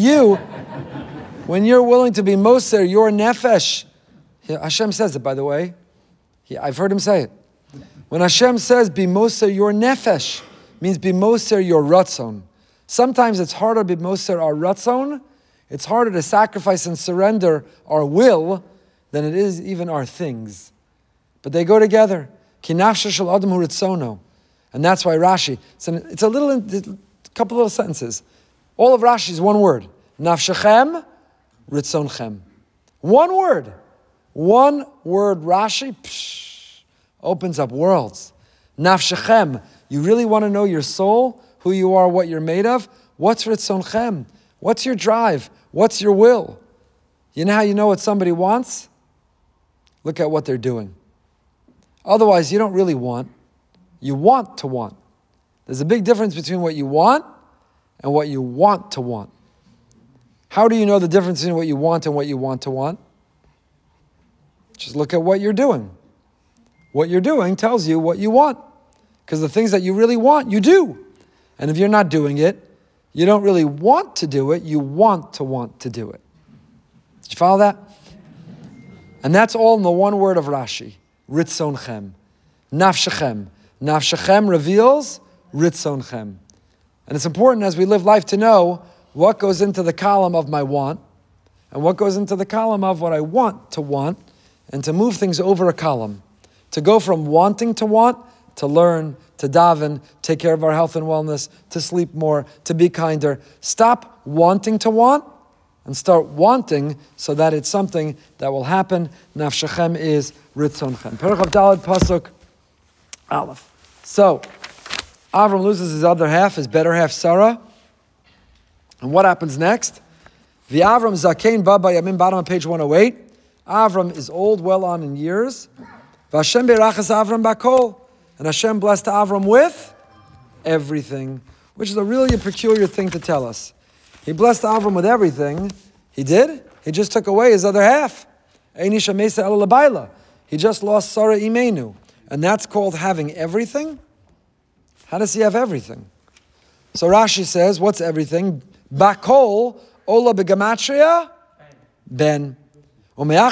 you're willing to be moser, your nefesh, Hashem says it, by the way. I've heard him say it. When Hashem says, be moser, your nefesh, means be moser, your ratzon. Sometimes it's harder to be moser, our ratzon. It's harder to sacrifice and surrender our will than it is even our things. But they go together. Ki nafsha shel adam hu ritzono. And that's why Rashi, it's a couple little sentences. All of Rashi is one word. Nafshechem ritzonchem. One word. One word Rashi opens up worlds. Nafshechem. You really want to know your soul, who you are, what you're made of? What's ritzonchem? What's your drive? What's your will? You know how you know what somebody wants? Look at what they're doing. Otherwise, you don't really want. You want to want. There's a big difference between what you want and what you want to want. How do you know the difference between what you want and what you want to want? Just look at what you're doing. What you're doing tells you what you want. Because the things that you really want, you do. And if you're not doing it, you don't really want to do it, you want to do it. Did you follow that? And that's all in the one word of Rashi. Ritzonchem. Nafshechem. Nafshechem reveals Ritzonchem. And it's important as we live life to know what goes into the column of my want and what goes into the column of what I want, and to move things over a column. To go from wanting to want, to learn, to daven, take care of our health and wellness, to sleep more, to be kinder. Stop wanting to want and start wanting so that it's something that will happen. Nafshechem is Ritzonchem. Perach of Daled Pasuk Aleph. So, Avram loses his other half, his better half, Sarah. And what happens next? The Avram Zakein Baba Yamin, bottom of page 108. Avram is old, well on in years. Vashem Berachas Avram Bakol. And Hashem blessed Avram with everything, which is a really peculiar thing to tell us. He blessed Avram with everything. He did? He just took away his other half. He just lost Sarah Imenu. And that's called having everything? How does he have everything? So Rashi says, what's everything? Bakol, ola begamatria, ben. And now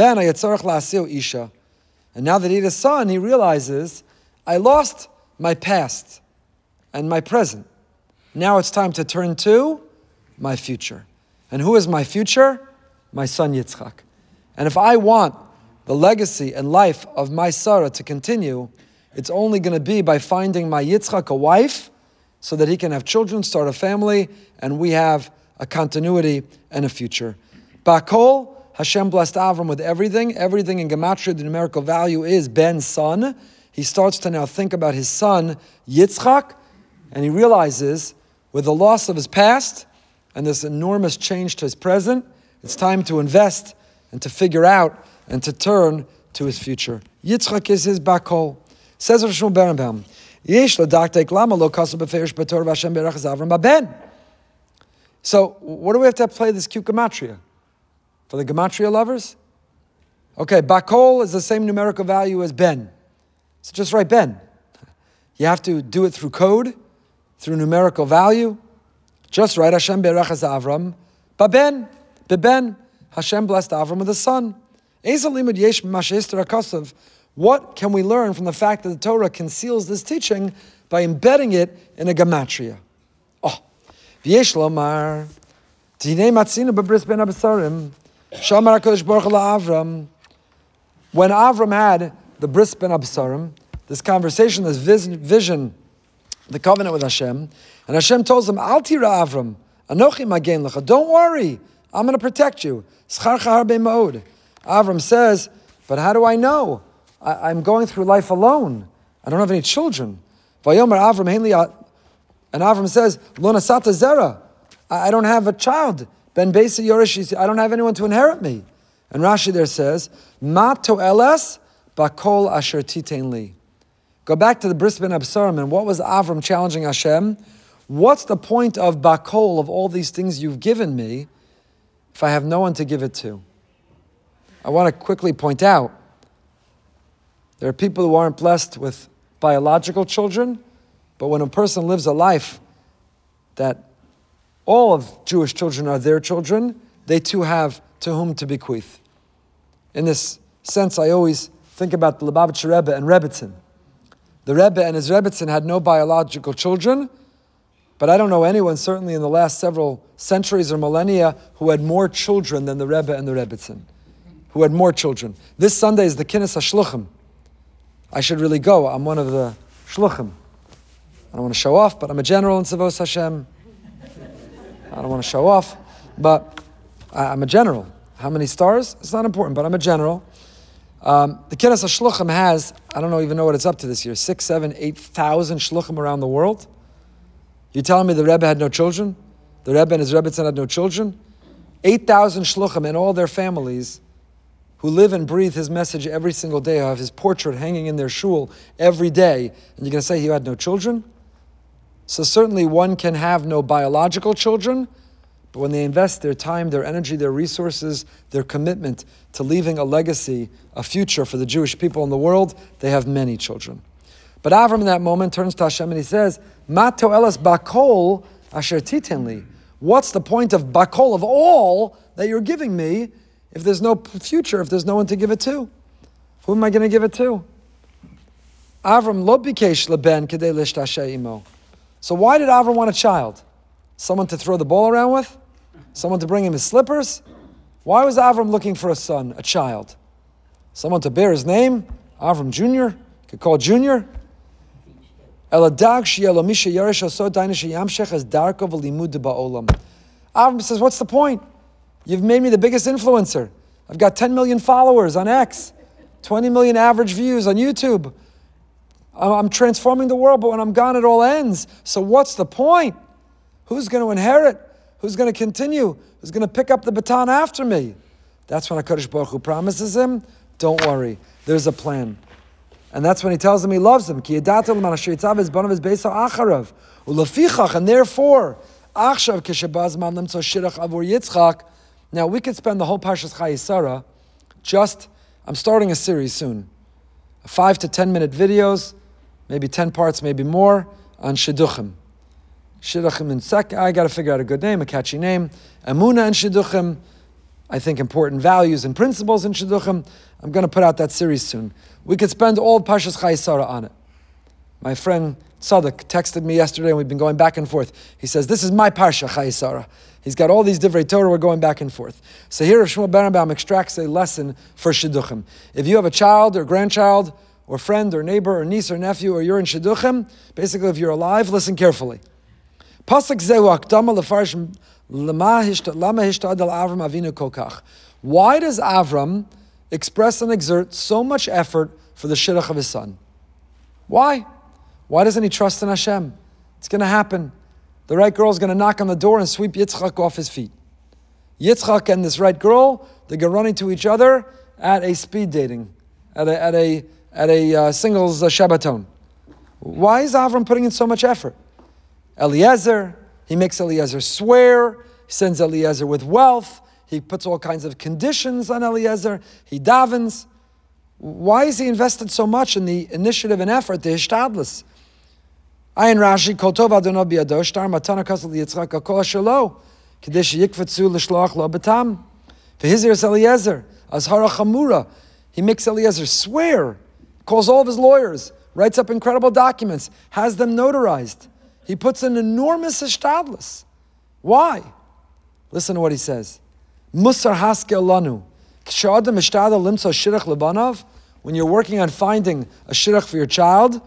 that he had a son, he realizes, I lost my past and my present. Now it's time to turn to my future. And who is my future? My son Yitzchak. And if I want the legacy and life of my Sarah to continue, it's only going to be by finding my Yitzchak a wife so that he can have children, start a family, and we have a continuity and a future. Bakol, Hashem blessed Avram with everything. Everything in Gematria, the numerical value is Ben, son. He starts to now think about his son, Yitzchak, and he realizes with the loss of his past and this enormous change to his present, it's time to invest and to figure out and to turn to his future. Yitzchak is his Bakol. Says Rav Shmuel Berenbaum, so what do we have to play this cute Gematria? For the Gematria lovers? Okay, Bakol is the same numerical value as Ben. So just write Ben. You have to do it through code, through numerical value. Just write Hashem berachas Avram. Baben, beben, Hashem blessed Avram with a son. What can we learn from the fact that the Torah conceals this teaching by embedding it in a Gematria? Oh, v'yesh lomar, tinei matzinu b'bris ben abasarim, shamar HaKadosh Baruch Hu la'Avram. When Avram had the bris ben abasarim, this conversation, this vision, the covenant with Hashem, and Hashem tells him, Al tira Avram, anochi magen lecha, don't worry, I'm going to protect you. Schar harbe ma'od. Avram says, but how do I know? I'm going through life alone. I don't have any children. Vayomer Avram and Avram says, Lo nasata zera. I don't have a child. Ben Beisa Yorish, I don't have anyone to inherit me. And Rashi there says, Ma to'eles bakol asher titein li. Go back to the Bris ben Absarim, and what was Avram challenging Hashem? What's the point of bakol, of all these things you've given me, if I have no one to give it to? I want to quickly point out, there are people who aren't blessed with biological children, but when a person lives a life that all of Jewish children are their children, they too have to whom to bequeath. In this sense, I always think about the Lubavitcher Rebbe and Rebbitzin. The Rebbe and his Rebbitzin had no biological children, but I don't know anyone, certainly in the last several centuries or millennia, who had more children than the Rebbe and the Rebbitzin, who had more children. This Sunday is the Kinnis HaShluchim. I should really go. I'm one of the Shluchim. I don't want to show off, but I'm a general in Tzavos Hashem. I don't want to show off, but I'm a general. How many stars? It's not important, but I'm a general. The Kinnis HaShluchim has, I don't even know what it's up to this year, 6,000, 7,000, 8,000 Shluchim around the world. You telling me the Rebbe had no children? The Rebbe and his Rebbitzin had no children? 8,000 Shluchim and all their families who live and breathe his message every single day, have his portrait hanging in their shul every day, and you're going to say he had no children? So certainly one can have no biological children, but when they invest their time, their energy, their resources, their commitment to leaving a legacy, a future for the Jewish people in the world, they have many children. But Avram in that moment turns to Hashem and he says, Ma to'elas bakol asher titenli. What's the point of bakol, of all that you're giving me, if there's no future, if there's no one to give it to? Who am I going to give it to? Avram lo bikesh leben kedei lishtasheh imo. So why did Avram want a child? Someone to throw the ball around with? Someone to bring him his slippers? Why was Avram looking for a son, a child? Someone to bear his name? Avram Jr.? Could call Junior? Avram says, what's the point? You've made me the biggest influencer. I've got 10 million followers on X, 20 million average views on YouTube. I'm transforming the world, but when I'm gone, it all ends. So what's the point? Who's going to inherit? Who's going to continue? Who's going to pick up the baton after me? That's when HaKadosh Baruch Hu promises him, don't worry, there's a plan. And that's when he tells him he loves him. And therefore, Now, we could spend the whole Parshas Chayei Sarah I'm starting a series soon. 5 to 10 minute videos, maybe 10 parts, maybe more, on Shidduchim. Shidduchim in I got to figure out a good name, a catchy name. Emunah and Shidduchim, I think important values and principles in Shidduchim. I'm going to put out that series soon. We could spend all Parshas Chayei Sarah on it. My friend Tzadok texted me yesterday, and we've been going back and forth. He says, this is my Parsha, Chayei Sarah. He's got all these divrei Torah, we're going back and forth. So here Rav Shmuel Berenbaum extracts a lesson for Shidduchim. If you have a child or grandchild, or friend or neighbor or niece or nephew, or you're in Shidduchim, basically if you're alive, listen carefully. Pasuk zehu akdama lefarsh lama hishtadal Avram Avinu kolkach. Why does Avram express and exert so much effort for the shidduch of his son? Why? Why doesn't he trust in Hashem? It's going to happen. The right girl is going to knock on the door and sweep Yitzchak off his feet. Yitzchak and this right girl, they go running to each other at a speed dating, at a singles Shabbaton. Why is Avram putting in so much effort? Eliezer, he makes Eliezer swear, he sends Eliezer with wealth, he puts all kinds of conditions on Eliezer, he davens. Why is he invested so much in the initiative and effort, the hishtadlus? Ayin Rashi, Kol tov Adonai biyado, shtar matana kasel Yitzchak al kol shelo, kedei sheyikvetzu l'shloach lo b'tam. V'hizir Eliezer, azhara chamura, he makes Eliezer swear, calls all of his lawyers, writes up incredible documents, has them notarized. He puts an enormous hishtadlus. Why? Listen to what he says. Musar haskel lanu. When you're working on finding a shidduch for your child,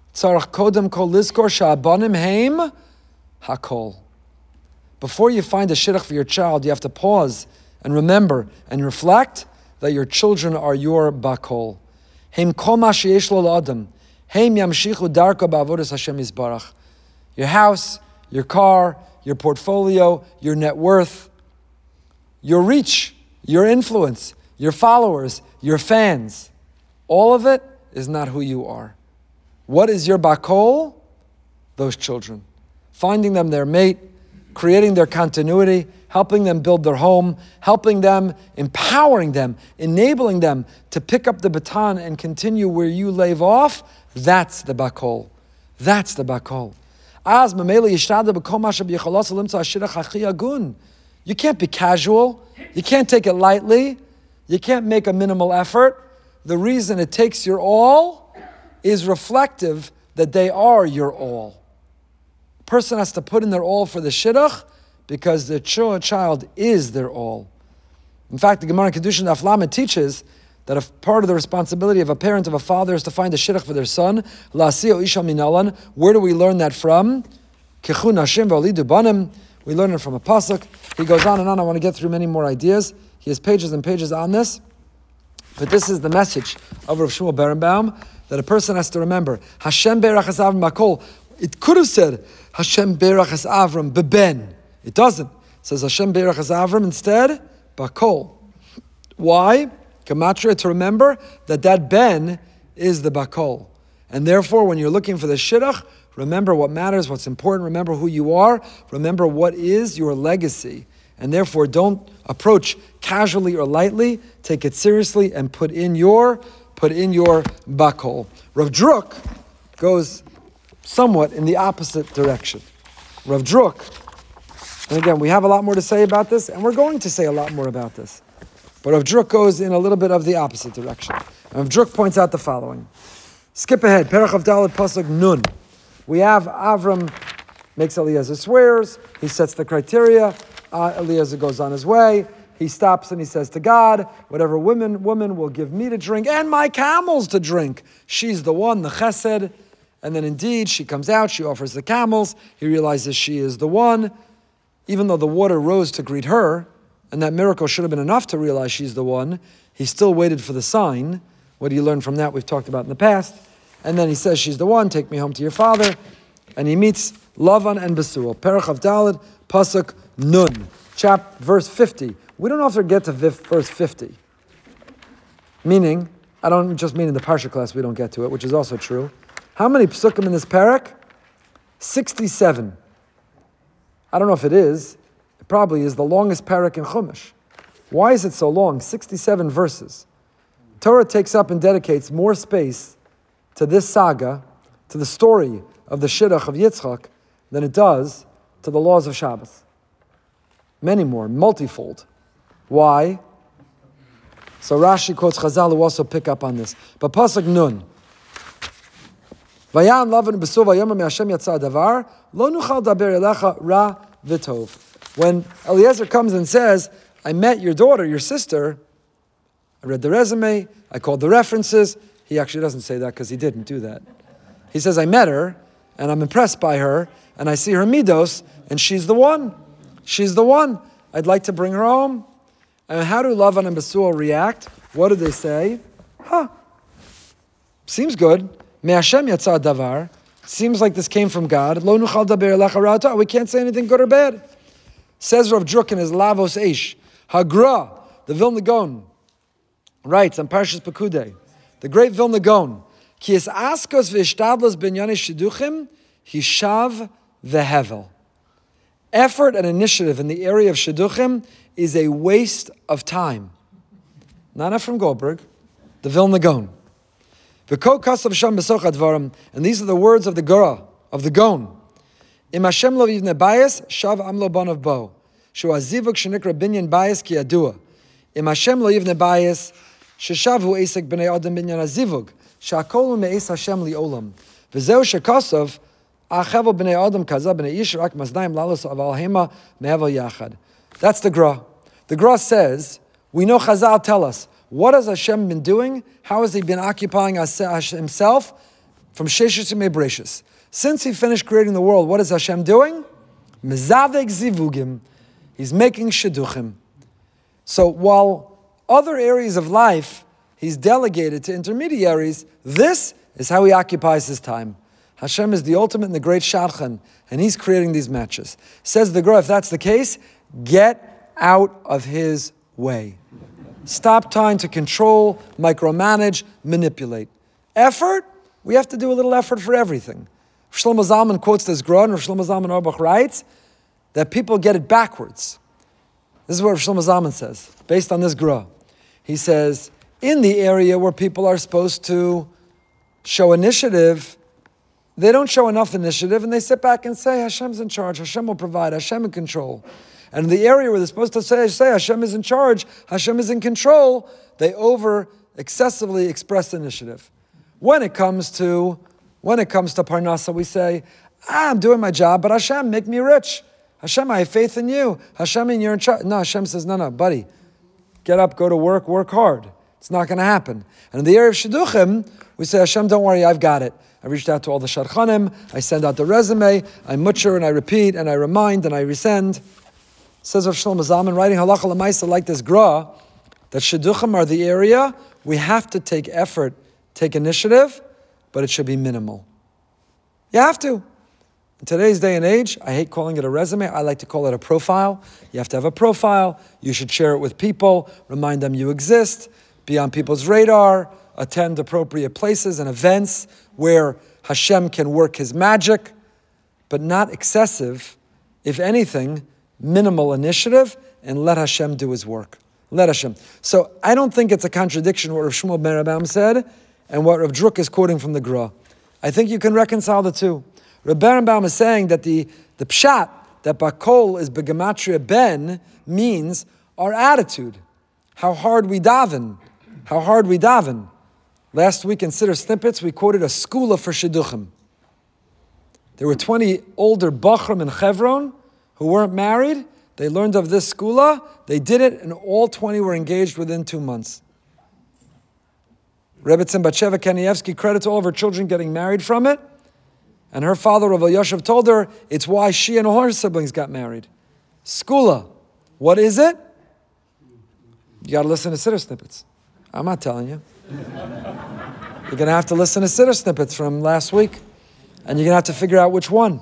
before you find a shidduch for your child, you have to pause and remember and reflect that your children are your bakol. Your house, your car, your portfolio, your net worth, your reach, your influence, your followers, your fans, all of it is not who you are. What is your bakol? Those children. Finding them their mate, creating their continuity, helping them build their home, helping them, empowering them, enabling them to pick up the baton and continue where you leave off, that's the bakol. That's the bakol. You can't be casual. You can't take it lightly. You can't make a minimal effort. The reason it takes your all is reflective that they are your all. A person has to put in their all for the shidduch because the child is their all. In fact, the Gemara in Kedushin Daf Lamed teaches that a part of the responsibility of a parent, of a father, is to find a shidduch for their son. La'asio isha minalan. Where do we learn that from? Kechu nashim v'olidu banim. We learn it from a pasuk. He goes on and on. I want to get through many more ideas. He has pages and pages on this. But this is the message of Rav Shmuel Berenbaum, that a person has to remember. Hashem berachas Avram bakol. It could have said, Hashem berachas Avram beben. It doesn't. It says Hashem berachas Avram instead, bakol. Why? Gematria, to remember that ben is the bakol. And therefore, when you're looking for the shidduch, remember what matters, what's important, remember who you are, remember what is your legacy. And therefore, don't approach casually or lightly, take it seriously and put in your bakol. Rav Druk goes somewhat in the opposite direction. Rav Druk, and again, we have a lot more to say about this, and we're going to say a lot more about this. But Rav Druk goes in a little bit of the opposite direction. And Rav Druk points out the following. Skip ahead, Perach of Dalet Pasuk Nun. We have Avram makes Eliezer swears, he sets the criteria, Eliezer goes on his way, he stops and he says to God, whatever woman will give me to drink and my camels to drink, she's the one, the chesed. And then indeed, she comes out, she offers the camels, he realizes she is the one, even though the water rose to greet her, and that miracle should have been enough to realize she's the one, he still waited for the sign. What do you learn from that? We've talked about in the past. And then he says, she's the one, take me home to your father. And he meets Lavan and Besuel. Perach of Dalet, Pasuk Nun, verse 50. We don't often get to verse 50. Meaning, I don't just mean in the Parsha class we don't get to it, which is also true. How many psukim in this parak? 67. I don't know if it is. It probably is the longest parak in Chumash. Why is it so long? 67 verses. Torah takes up and dedicates more space to this saga, to the story of the Shidduch of Yitzchak, than it does to the laws of Shabbos. Many more, multifold. Why? So Rashi quotes Chazal who also pick up on this. But Pasuk Nun. Vayan Lavan b'suv vayomer me'Hashem yatsa davar lo nuchal daber elecha ra v'tov. When Eliezer comes and says, I met your daughter, your sister, I read the resume, I called the references. He actually doesn't say that because he didn't do that. He says, I met her, and I'm impressed by her, and I see her midos, and she's the one. She's the one. I'd like to bring her home. And how do Lavan and Besuel react? What do they say? Seems good. Me'Hashem yatsa davar. Seems like this came from God. Lo nuchal daber elecha ra v'tov. We can't say anything good or bad. Says Rav Druk in his Lavos Eish. Hagra, the Vilna Gaon, writes on Parshas Pekudei, the great Vilna Gaon, Ki es askos v'ishtadlos b'inyanei shidduchim, hishav v'hevel. Effort and initiative in the area of shidduchim is a waste of time. Not Ephraim Goldberg, the Vilna Gaon. V'ko kasav sham b'soch advarim, and these are the words of the Gora, of the Gaon. Im Hashem lo yivne bayis, shav amlo banav bo. Shu azivuk shenikra binyan bayis ki yadua. Im Hashem lo yivne bayis, sheshav hu esek b'nei adam binyan azivuk. Sha'akol me'es Hashem li olam. V'zeu shekasov, achevel b'nei adam kaza b'nei ish rak mazdayim lalos aval hema me'evel yachad. That's the Gra. The Gra says, we know Chazal tell us, what has Hashem been doing? How has He been occupying Himself? From Sheshis to Mebreshis. Since He finished creating the world, what is Hashem doing? Mezavek zivugim. He's making shidduchim. So while other areas of life He's delegated to intermediaries, this is how He occupies His time. Hashem is the ultimate and the great shadchan, and He's creating these matches. Says the Gra, if that's the case, get out of His way. Stop trying to control, micromanage, manipulate. Effort, we have to do a little effort for everything. Shlomo Zalman quotes this Gra, and Shlomo Zalman Auerbach writes that people get it backwards. This is what Shlomo Zalman says, based on this Gra. He says, in the area where people are supposed to show initiative, they don't show enough initiative, and they sit back and say, Hashem's in charge, Hashem will provide, Hashem in control. And in the area where they're supposed to say Hashem is in charge, Hashem is in control, they excessively express initiative. When it comes to Parnasa, we say, I'm doing my job, but Hashem, make me rich. Hashem, I have faith in you. Hashem, you're in charge. No, Hashem says, no, buddy, get up, go to work hard. It's not going to happen. And in the area of Shidduchim, we say, Hashem, don't worry, I've got it. I reached out to all the Shadchanim, I send out the resume, I mutcher and I repeat and I remind and I resend. Says Rav Shlomo Zalman, writing Halacha L'Maisa like this Gra, that Shidduchim are the area we have to take effort, take initiative, but it should be minimal. You have to. In today's day and age, I hate calling it a resume, I like to call it a profile. You have to have a profile, you should share it with people, remind them you exist, be on people's radar, attend appropriate places and events where Hashem can work His magic, but not excessive, if anything, minimal initiative, and let Hashem do His work. Let Hashem. So I don't think it's a contradiction what Rav Shmuel ben Rabam said and what Rav Druk is quoting from the Gra. I think you can reconcile the two. Rav ben Rabam is saying that the pshat, that bakol is begematria ben, means our attitude, how hard we daven. Last week in Siddur Snippets, we quoted a skula for Shidduchim. There were 20 older Bachram in Chevron who weren't married. They learned of this skula, they did it, and all 20 were engaged within 2 months. Rebbetzin Batsheva Kanievsky credits all of her children getting married from it, and her father, Rav Elyashiv, told her it's why she and all her siblings got married. Skula. What is it? You got to listen to Siddur Snippets. I'm not telling you. You're going to have to listen to Siddur Snippets from last week, and you're going to have to figure out which one.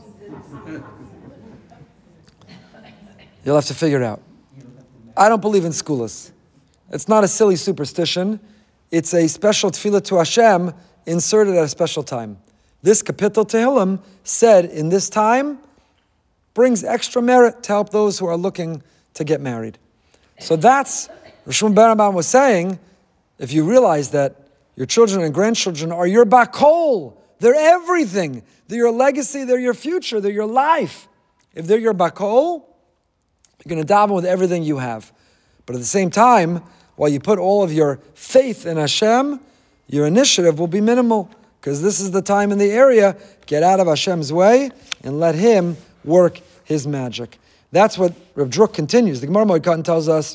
You'll have to figure it out. I don't believe in skulas. It's not a silly superstition. It's a special tefillah to Hashem inserted at a special time. This Kapitel Tehillim said in this time brings extra merit to help those who are looking to get married. So that's Rav Shmuel Berenbaum was saying, if you realize that your children and grandchildren are your bakol, they're everything. They're your legacy, they're your future, they're your life. If they're your bakol, you're going to daven with everything you have. But at the same time, while you put all of your faith in Hashem, your initiative will be minimal, because this is the time in the area, get out of Hashem's way and let Him work His magic. That's what Rav Druk continues. The Gemara Moed tells us,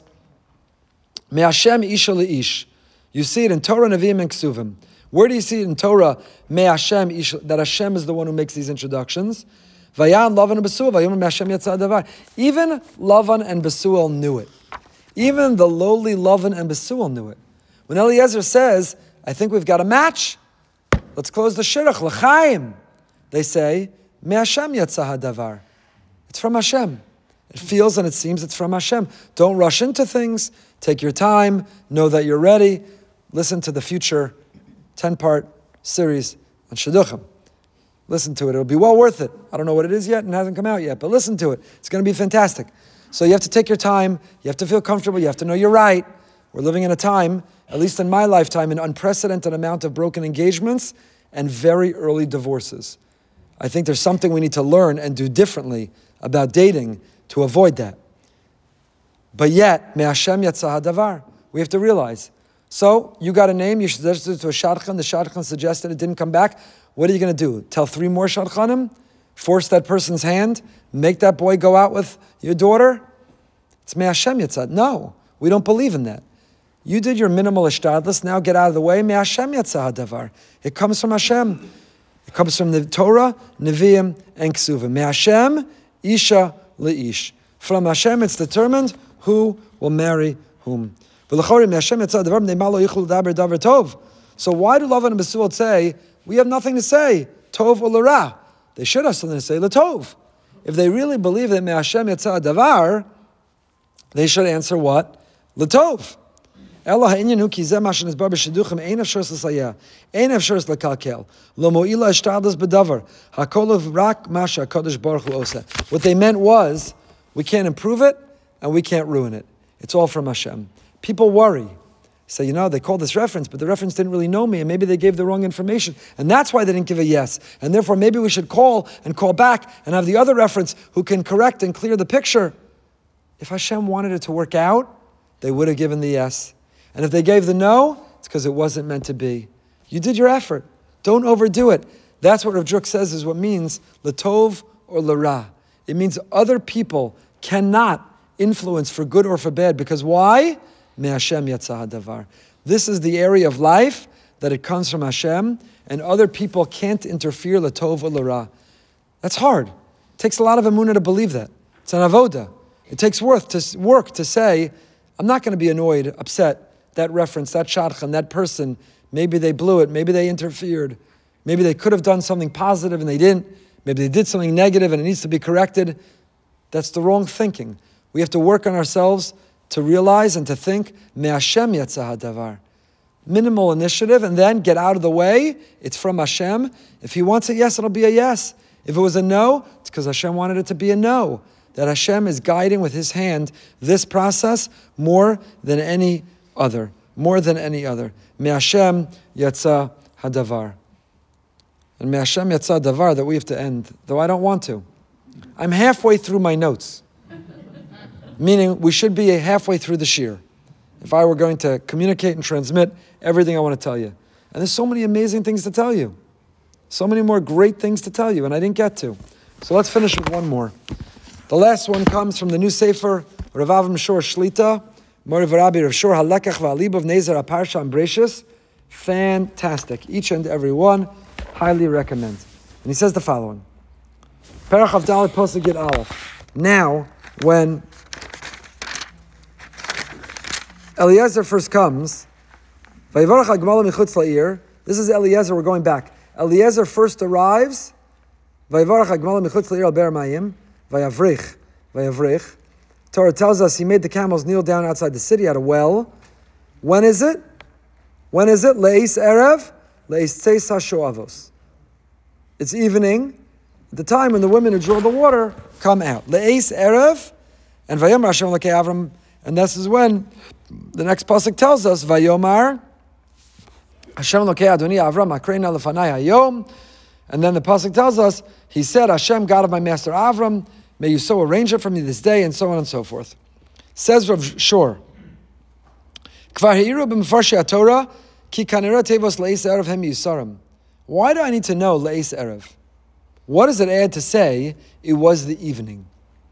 Me Hashem isha le'ish. You see it in Torah, Nevi'im, and Ksuvim. Where do you see it in Torah, Me Hashem isha, that Hashem is the one who makes these introductions? Vayan, Lavan, and Besuel, Vayomer Me Hashem Yatzah Davar. Even Lavan and Besuel knew it. Even the lowly Lavan and Besuel knew it. When Eliezer says, I think we've got a match, let's close the shidduch, l'chaim, they say, Me Hashem Yatzah Davar. It's from Hashem. It feels and it seems it's from Hashem. Don't rush into things. Take your time. Know that you're ready. Listen to the future 10-part series on Shidduchim. Listen to it. It'll be well worth it. I don't know what it is yet and it hasn't come out yet, but listen to it. It's going to be fantastic. So you have to take your time. You have to feel comfortable. You have to know you're right. We're living in a time, at least in my lifetime, an unprecedented amount of broken engagements and very early divorces. I think there's something we need to learn and do differently about dating to avoid that. But yet, Me Hashem Yatzah Davar. We have to realize. So, you got a name, you suggested it to a shadchan, the shadchan suggested it didn't come back. What are you going to do? Tell 3 more shadchanim? Force that person's hand? Make that boy go out with your daughter? It's Me Hashem Yatzah. No, we don't believe in that. You did your minimal ishtadlus, now get out of the way. Me Hashem Yatzah Davar. It comes from Hashem. It comes from the Torah, Nevi'im, and Ksuvim. Me Hashem isha le'ish. From Hashem, it's determined who will marry whom. So why do Lavan and Besuel say, we have nothing to say, tov or l'ra? They should have something to say, l'tov. If they really believe that Me Hashem Yatzah Davar, they should answer what? L'tov. Ela ha'inyan ki zeh ma shenizbar b'shiduchim ein afshars l'sayah, ein afshars l'kalkel, lo mo'ila ishtadlus b'davar, ha'kol rak ma she'HaKadosh Baruch Hu oseh. What they meant was, we can't improve it and we can't ruin it. It's all from Hashem. People worry. Say, they called this reference, but the reference didn't really know me, and maybe they gave the wrong information, and that's why they didn't give a yes. And therefore, maybe we should call back and have the other reference who can correct and clear the picture. If Hashem wanted it to work out, they would have given the yes. And if they gave the no, it's because it wasn't meant to be. You did your effort. Don't overdo it. That's what Rav Druk says is what means l'tov or l'ra. It means other people cannot influence for good or for bad, because why? Me Hashem Yatzah Davar. This is the area of life that it comes from Hashem, and other people can't interfere l'tov or l'ra. That's hard. It takes a lot of emunah to believe that. It's an avoda. It takes work to say, I'm not going to be annoyed, upset, that reference, that shadchan, that person, maybe they blew it, maybe they interfered, maybe they could have done something positive and they didn't, maybe they did something negative and it needs to be corrected. That's the wrong thinking. We have to work on ourselves to realize and to think, Me Hashem Yatzah Davar. Minimal initiative, and then get out of the way. It's from Hashem. If He wants a yes, it'll be a yes. If it was a no, it's because Hashem wanted it to be a no. That Hashem is guiding with His hand this process more than any other. More than any other. Me Hashem Yatzah Hadavar. And Me Hashem Yatzah Davar that we have to end, though I don't want to. I'm halfway through my notes. Meaning we should be halfway through the shir. If I were going to communicate and transmit everything I want to tell you. And there's so many amazing things to tell you. So many more great things to tell you, and I didn't get to. So let's finish with one more. The last one comes from the new Sefer, Rav Avram Shor Shlita, Mori V'Rabbi Rav Shor HaLekach V'Alibov Nezer HaParsha and Breishis. Fantastic. Each and every one, highly recommend. And he says the following. Perach Avdalit Posuk Gid Aleph. Now, when Eliezer first comes, this is Eliezer, we're going back. Eliezer first arrives, Torah tells us he made the camels kneel down outside the city at a well. When is it? Le'is Erev, Le'is Tzeis HaShoavos. It's evening, at the time when the women who draw the water come out. Le'is Erev, and Vayom Hashem Elokei Avram, And this is when the next pasuk tells us, Vayomar, Hashem Lokei Adoni Avram Akreina Lefanai Hayom. And then the pasuk tells us, he said, Hashem, God of my master Avram, may you so arrange it for me this day, and so on and so forth. Says Rav Shor, Kvar Heiru b'Mefarshei HaTorah, Ki Kanera Tevos Le'is Erev Hem Yisarim. Why do I need to know Le'is Erev? What does it add to say it was the evening?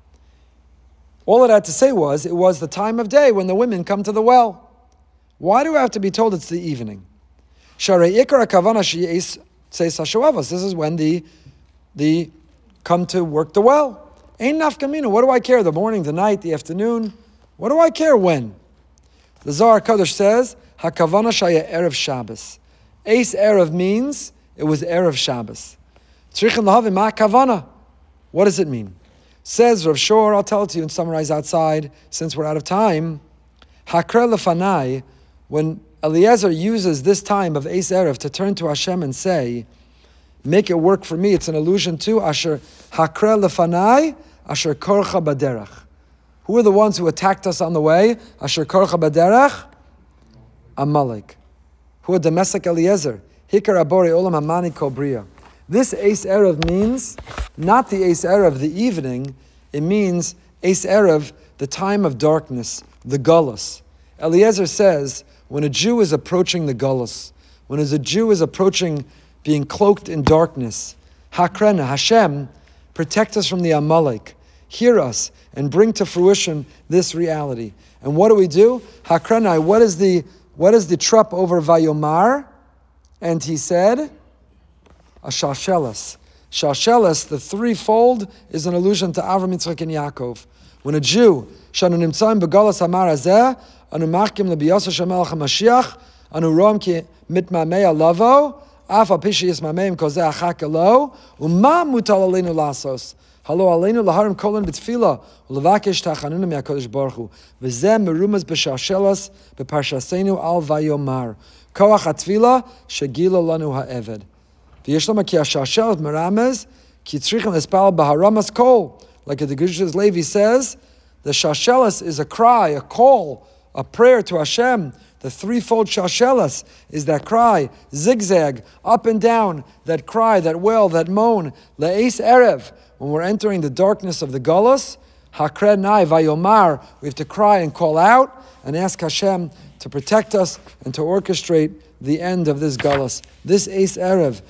All it had to say was, it was the time of day when the women come to the well. Why do I have to be told it's the evening? Sharei Ikar HaKavana She'yis Tzeis HaShoavos. This is when the come to work the well. Ein nafkamina. What do I care? The morning, the night, the afternoon. What do I care when? The Zohar Kadosh says, HaKavana Shaya Erev Shabbos. Eis Erev means it was Erev Shabbos. Tzrichen lahavim ma kavana. What does it mean? Says Rav Shor, I'll tell it to you and summarize outside since we're out of time. Hakre lefanai, when Eliezer uses this time of Eis Erev to turn to Hashem and say, make it work for me, it's an allusion to Asher Hakre lefanai, Asher korcha baderach. Who are the ones who attacked us on the way? Asher korcha baderach? Amalek. Who are domestic Eliezer? Hikar abori olam hamani kobriya. This Eis Erev means not the Eis Erev, the evening. It means Eis Erev, the time of darkness, the Gullus. Eliezer says, when a Jew is approaching the Gullus, when a Jew is approaching being cloaked in darkness, Hakrena, Hashem, protect us from the Amalek. Hear us and bring to fruition this reality. And what do? Hakrena, what is the trup over Vayomar? And he said, a shalshelas. Shalshelas, the threefold, is an allusion to Avram, Yitzchak, and Yaakov. When a Jew, shanu nimtzaim begalas hamar hazeh, anu machkim lebiyasa shemelech hamashiach, anu roam ki mitmamei alavo, af al pishi yismameim kozeh achak elo, uma mutal aleinu lasos. Halo aleinu laharim kolan b'tfila, ulevakesh tachanunu me'akodesh baruch hu. V'zeh merumaz b'shalshelas, b'parshasenu al vayomar. Koach hatfila, shegila lanu ha'eved. V'yeshlama ki hashashelas meramez, ki tzrichim espal b'haramas kol. Like the Gershon Levi says, the shashelas is a cry, a call, a prayer to Hashem. The threefold shashelas is that cry, zigzag, up and down, that cry, that wail, that moan. Le'es erev, when we're entering the darkness of the Gullus, hakred nai vayomar, we have to cry and call out and ask Hashem to protect us and to orchestrate the end of this Gullus. This Eis Erev.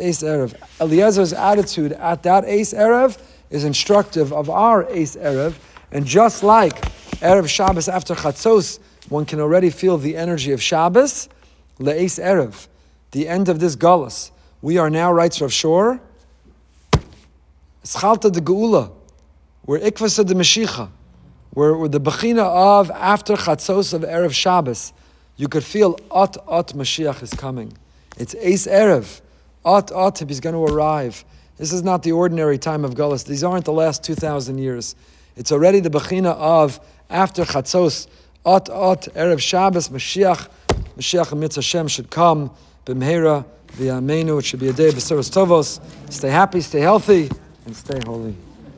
Eliezer's attitude at that Eis Erev is instructive of our Eis Erev. And just like Erev Shabbos after Chatzos, one can already feel the energy of Shabbos, Le'eis Erev, the end of this Gullus. We are now, writes Rav Shor, Schalta de Geula, we're Ikvasa de Meshicha, we're the Bechina of after Chatzos of Erev Shabbos. You could feel Ot Mashiach is coming. It's Eis Erev. Ot, he's going to arrive. This is not the ordinary time of Gullus. These aren't the last 2,000 years. It's already the Bechina of after Chatzos, Ot, Erev Shabbos, Mashiach Emetz Hashem should come. B'mheira v'yameinu. It should be a day of Besuros Tovos. Stay happy, stay healthy, and stay holy.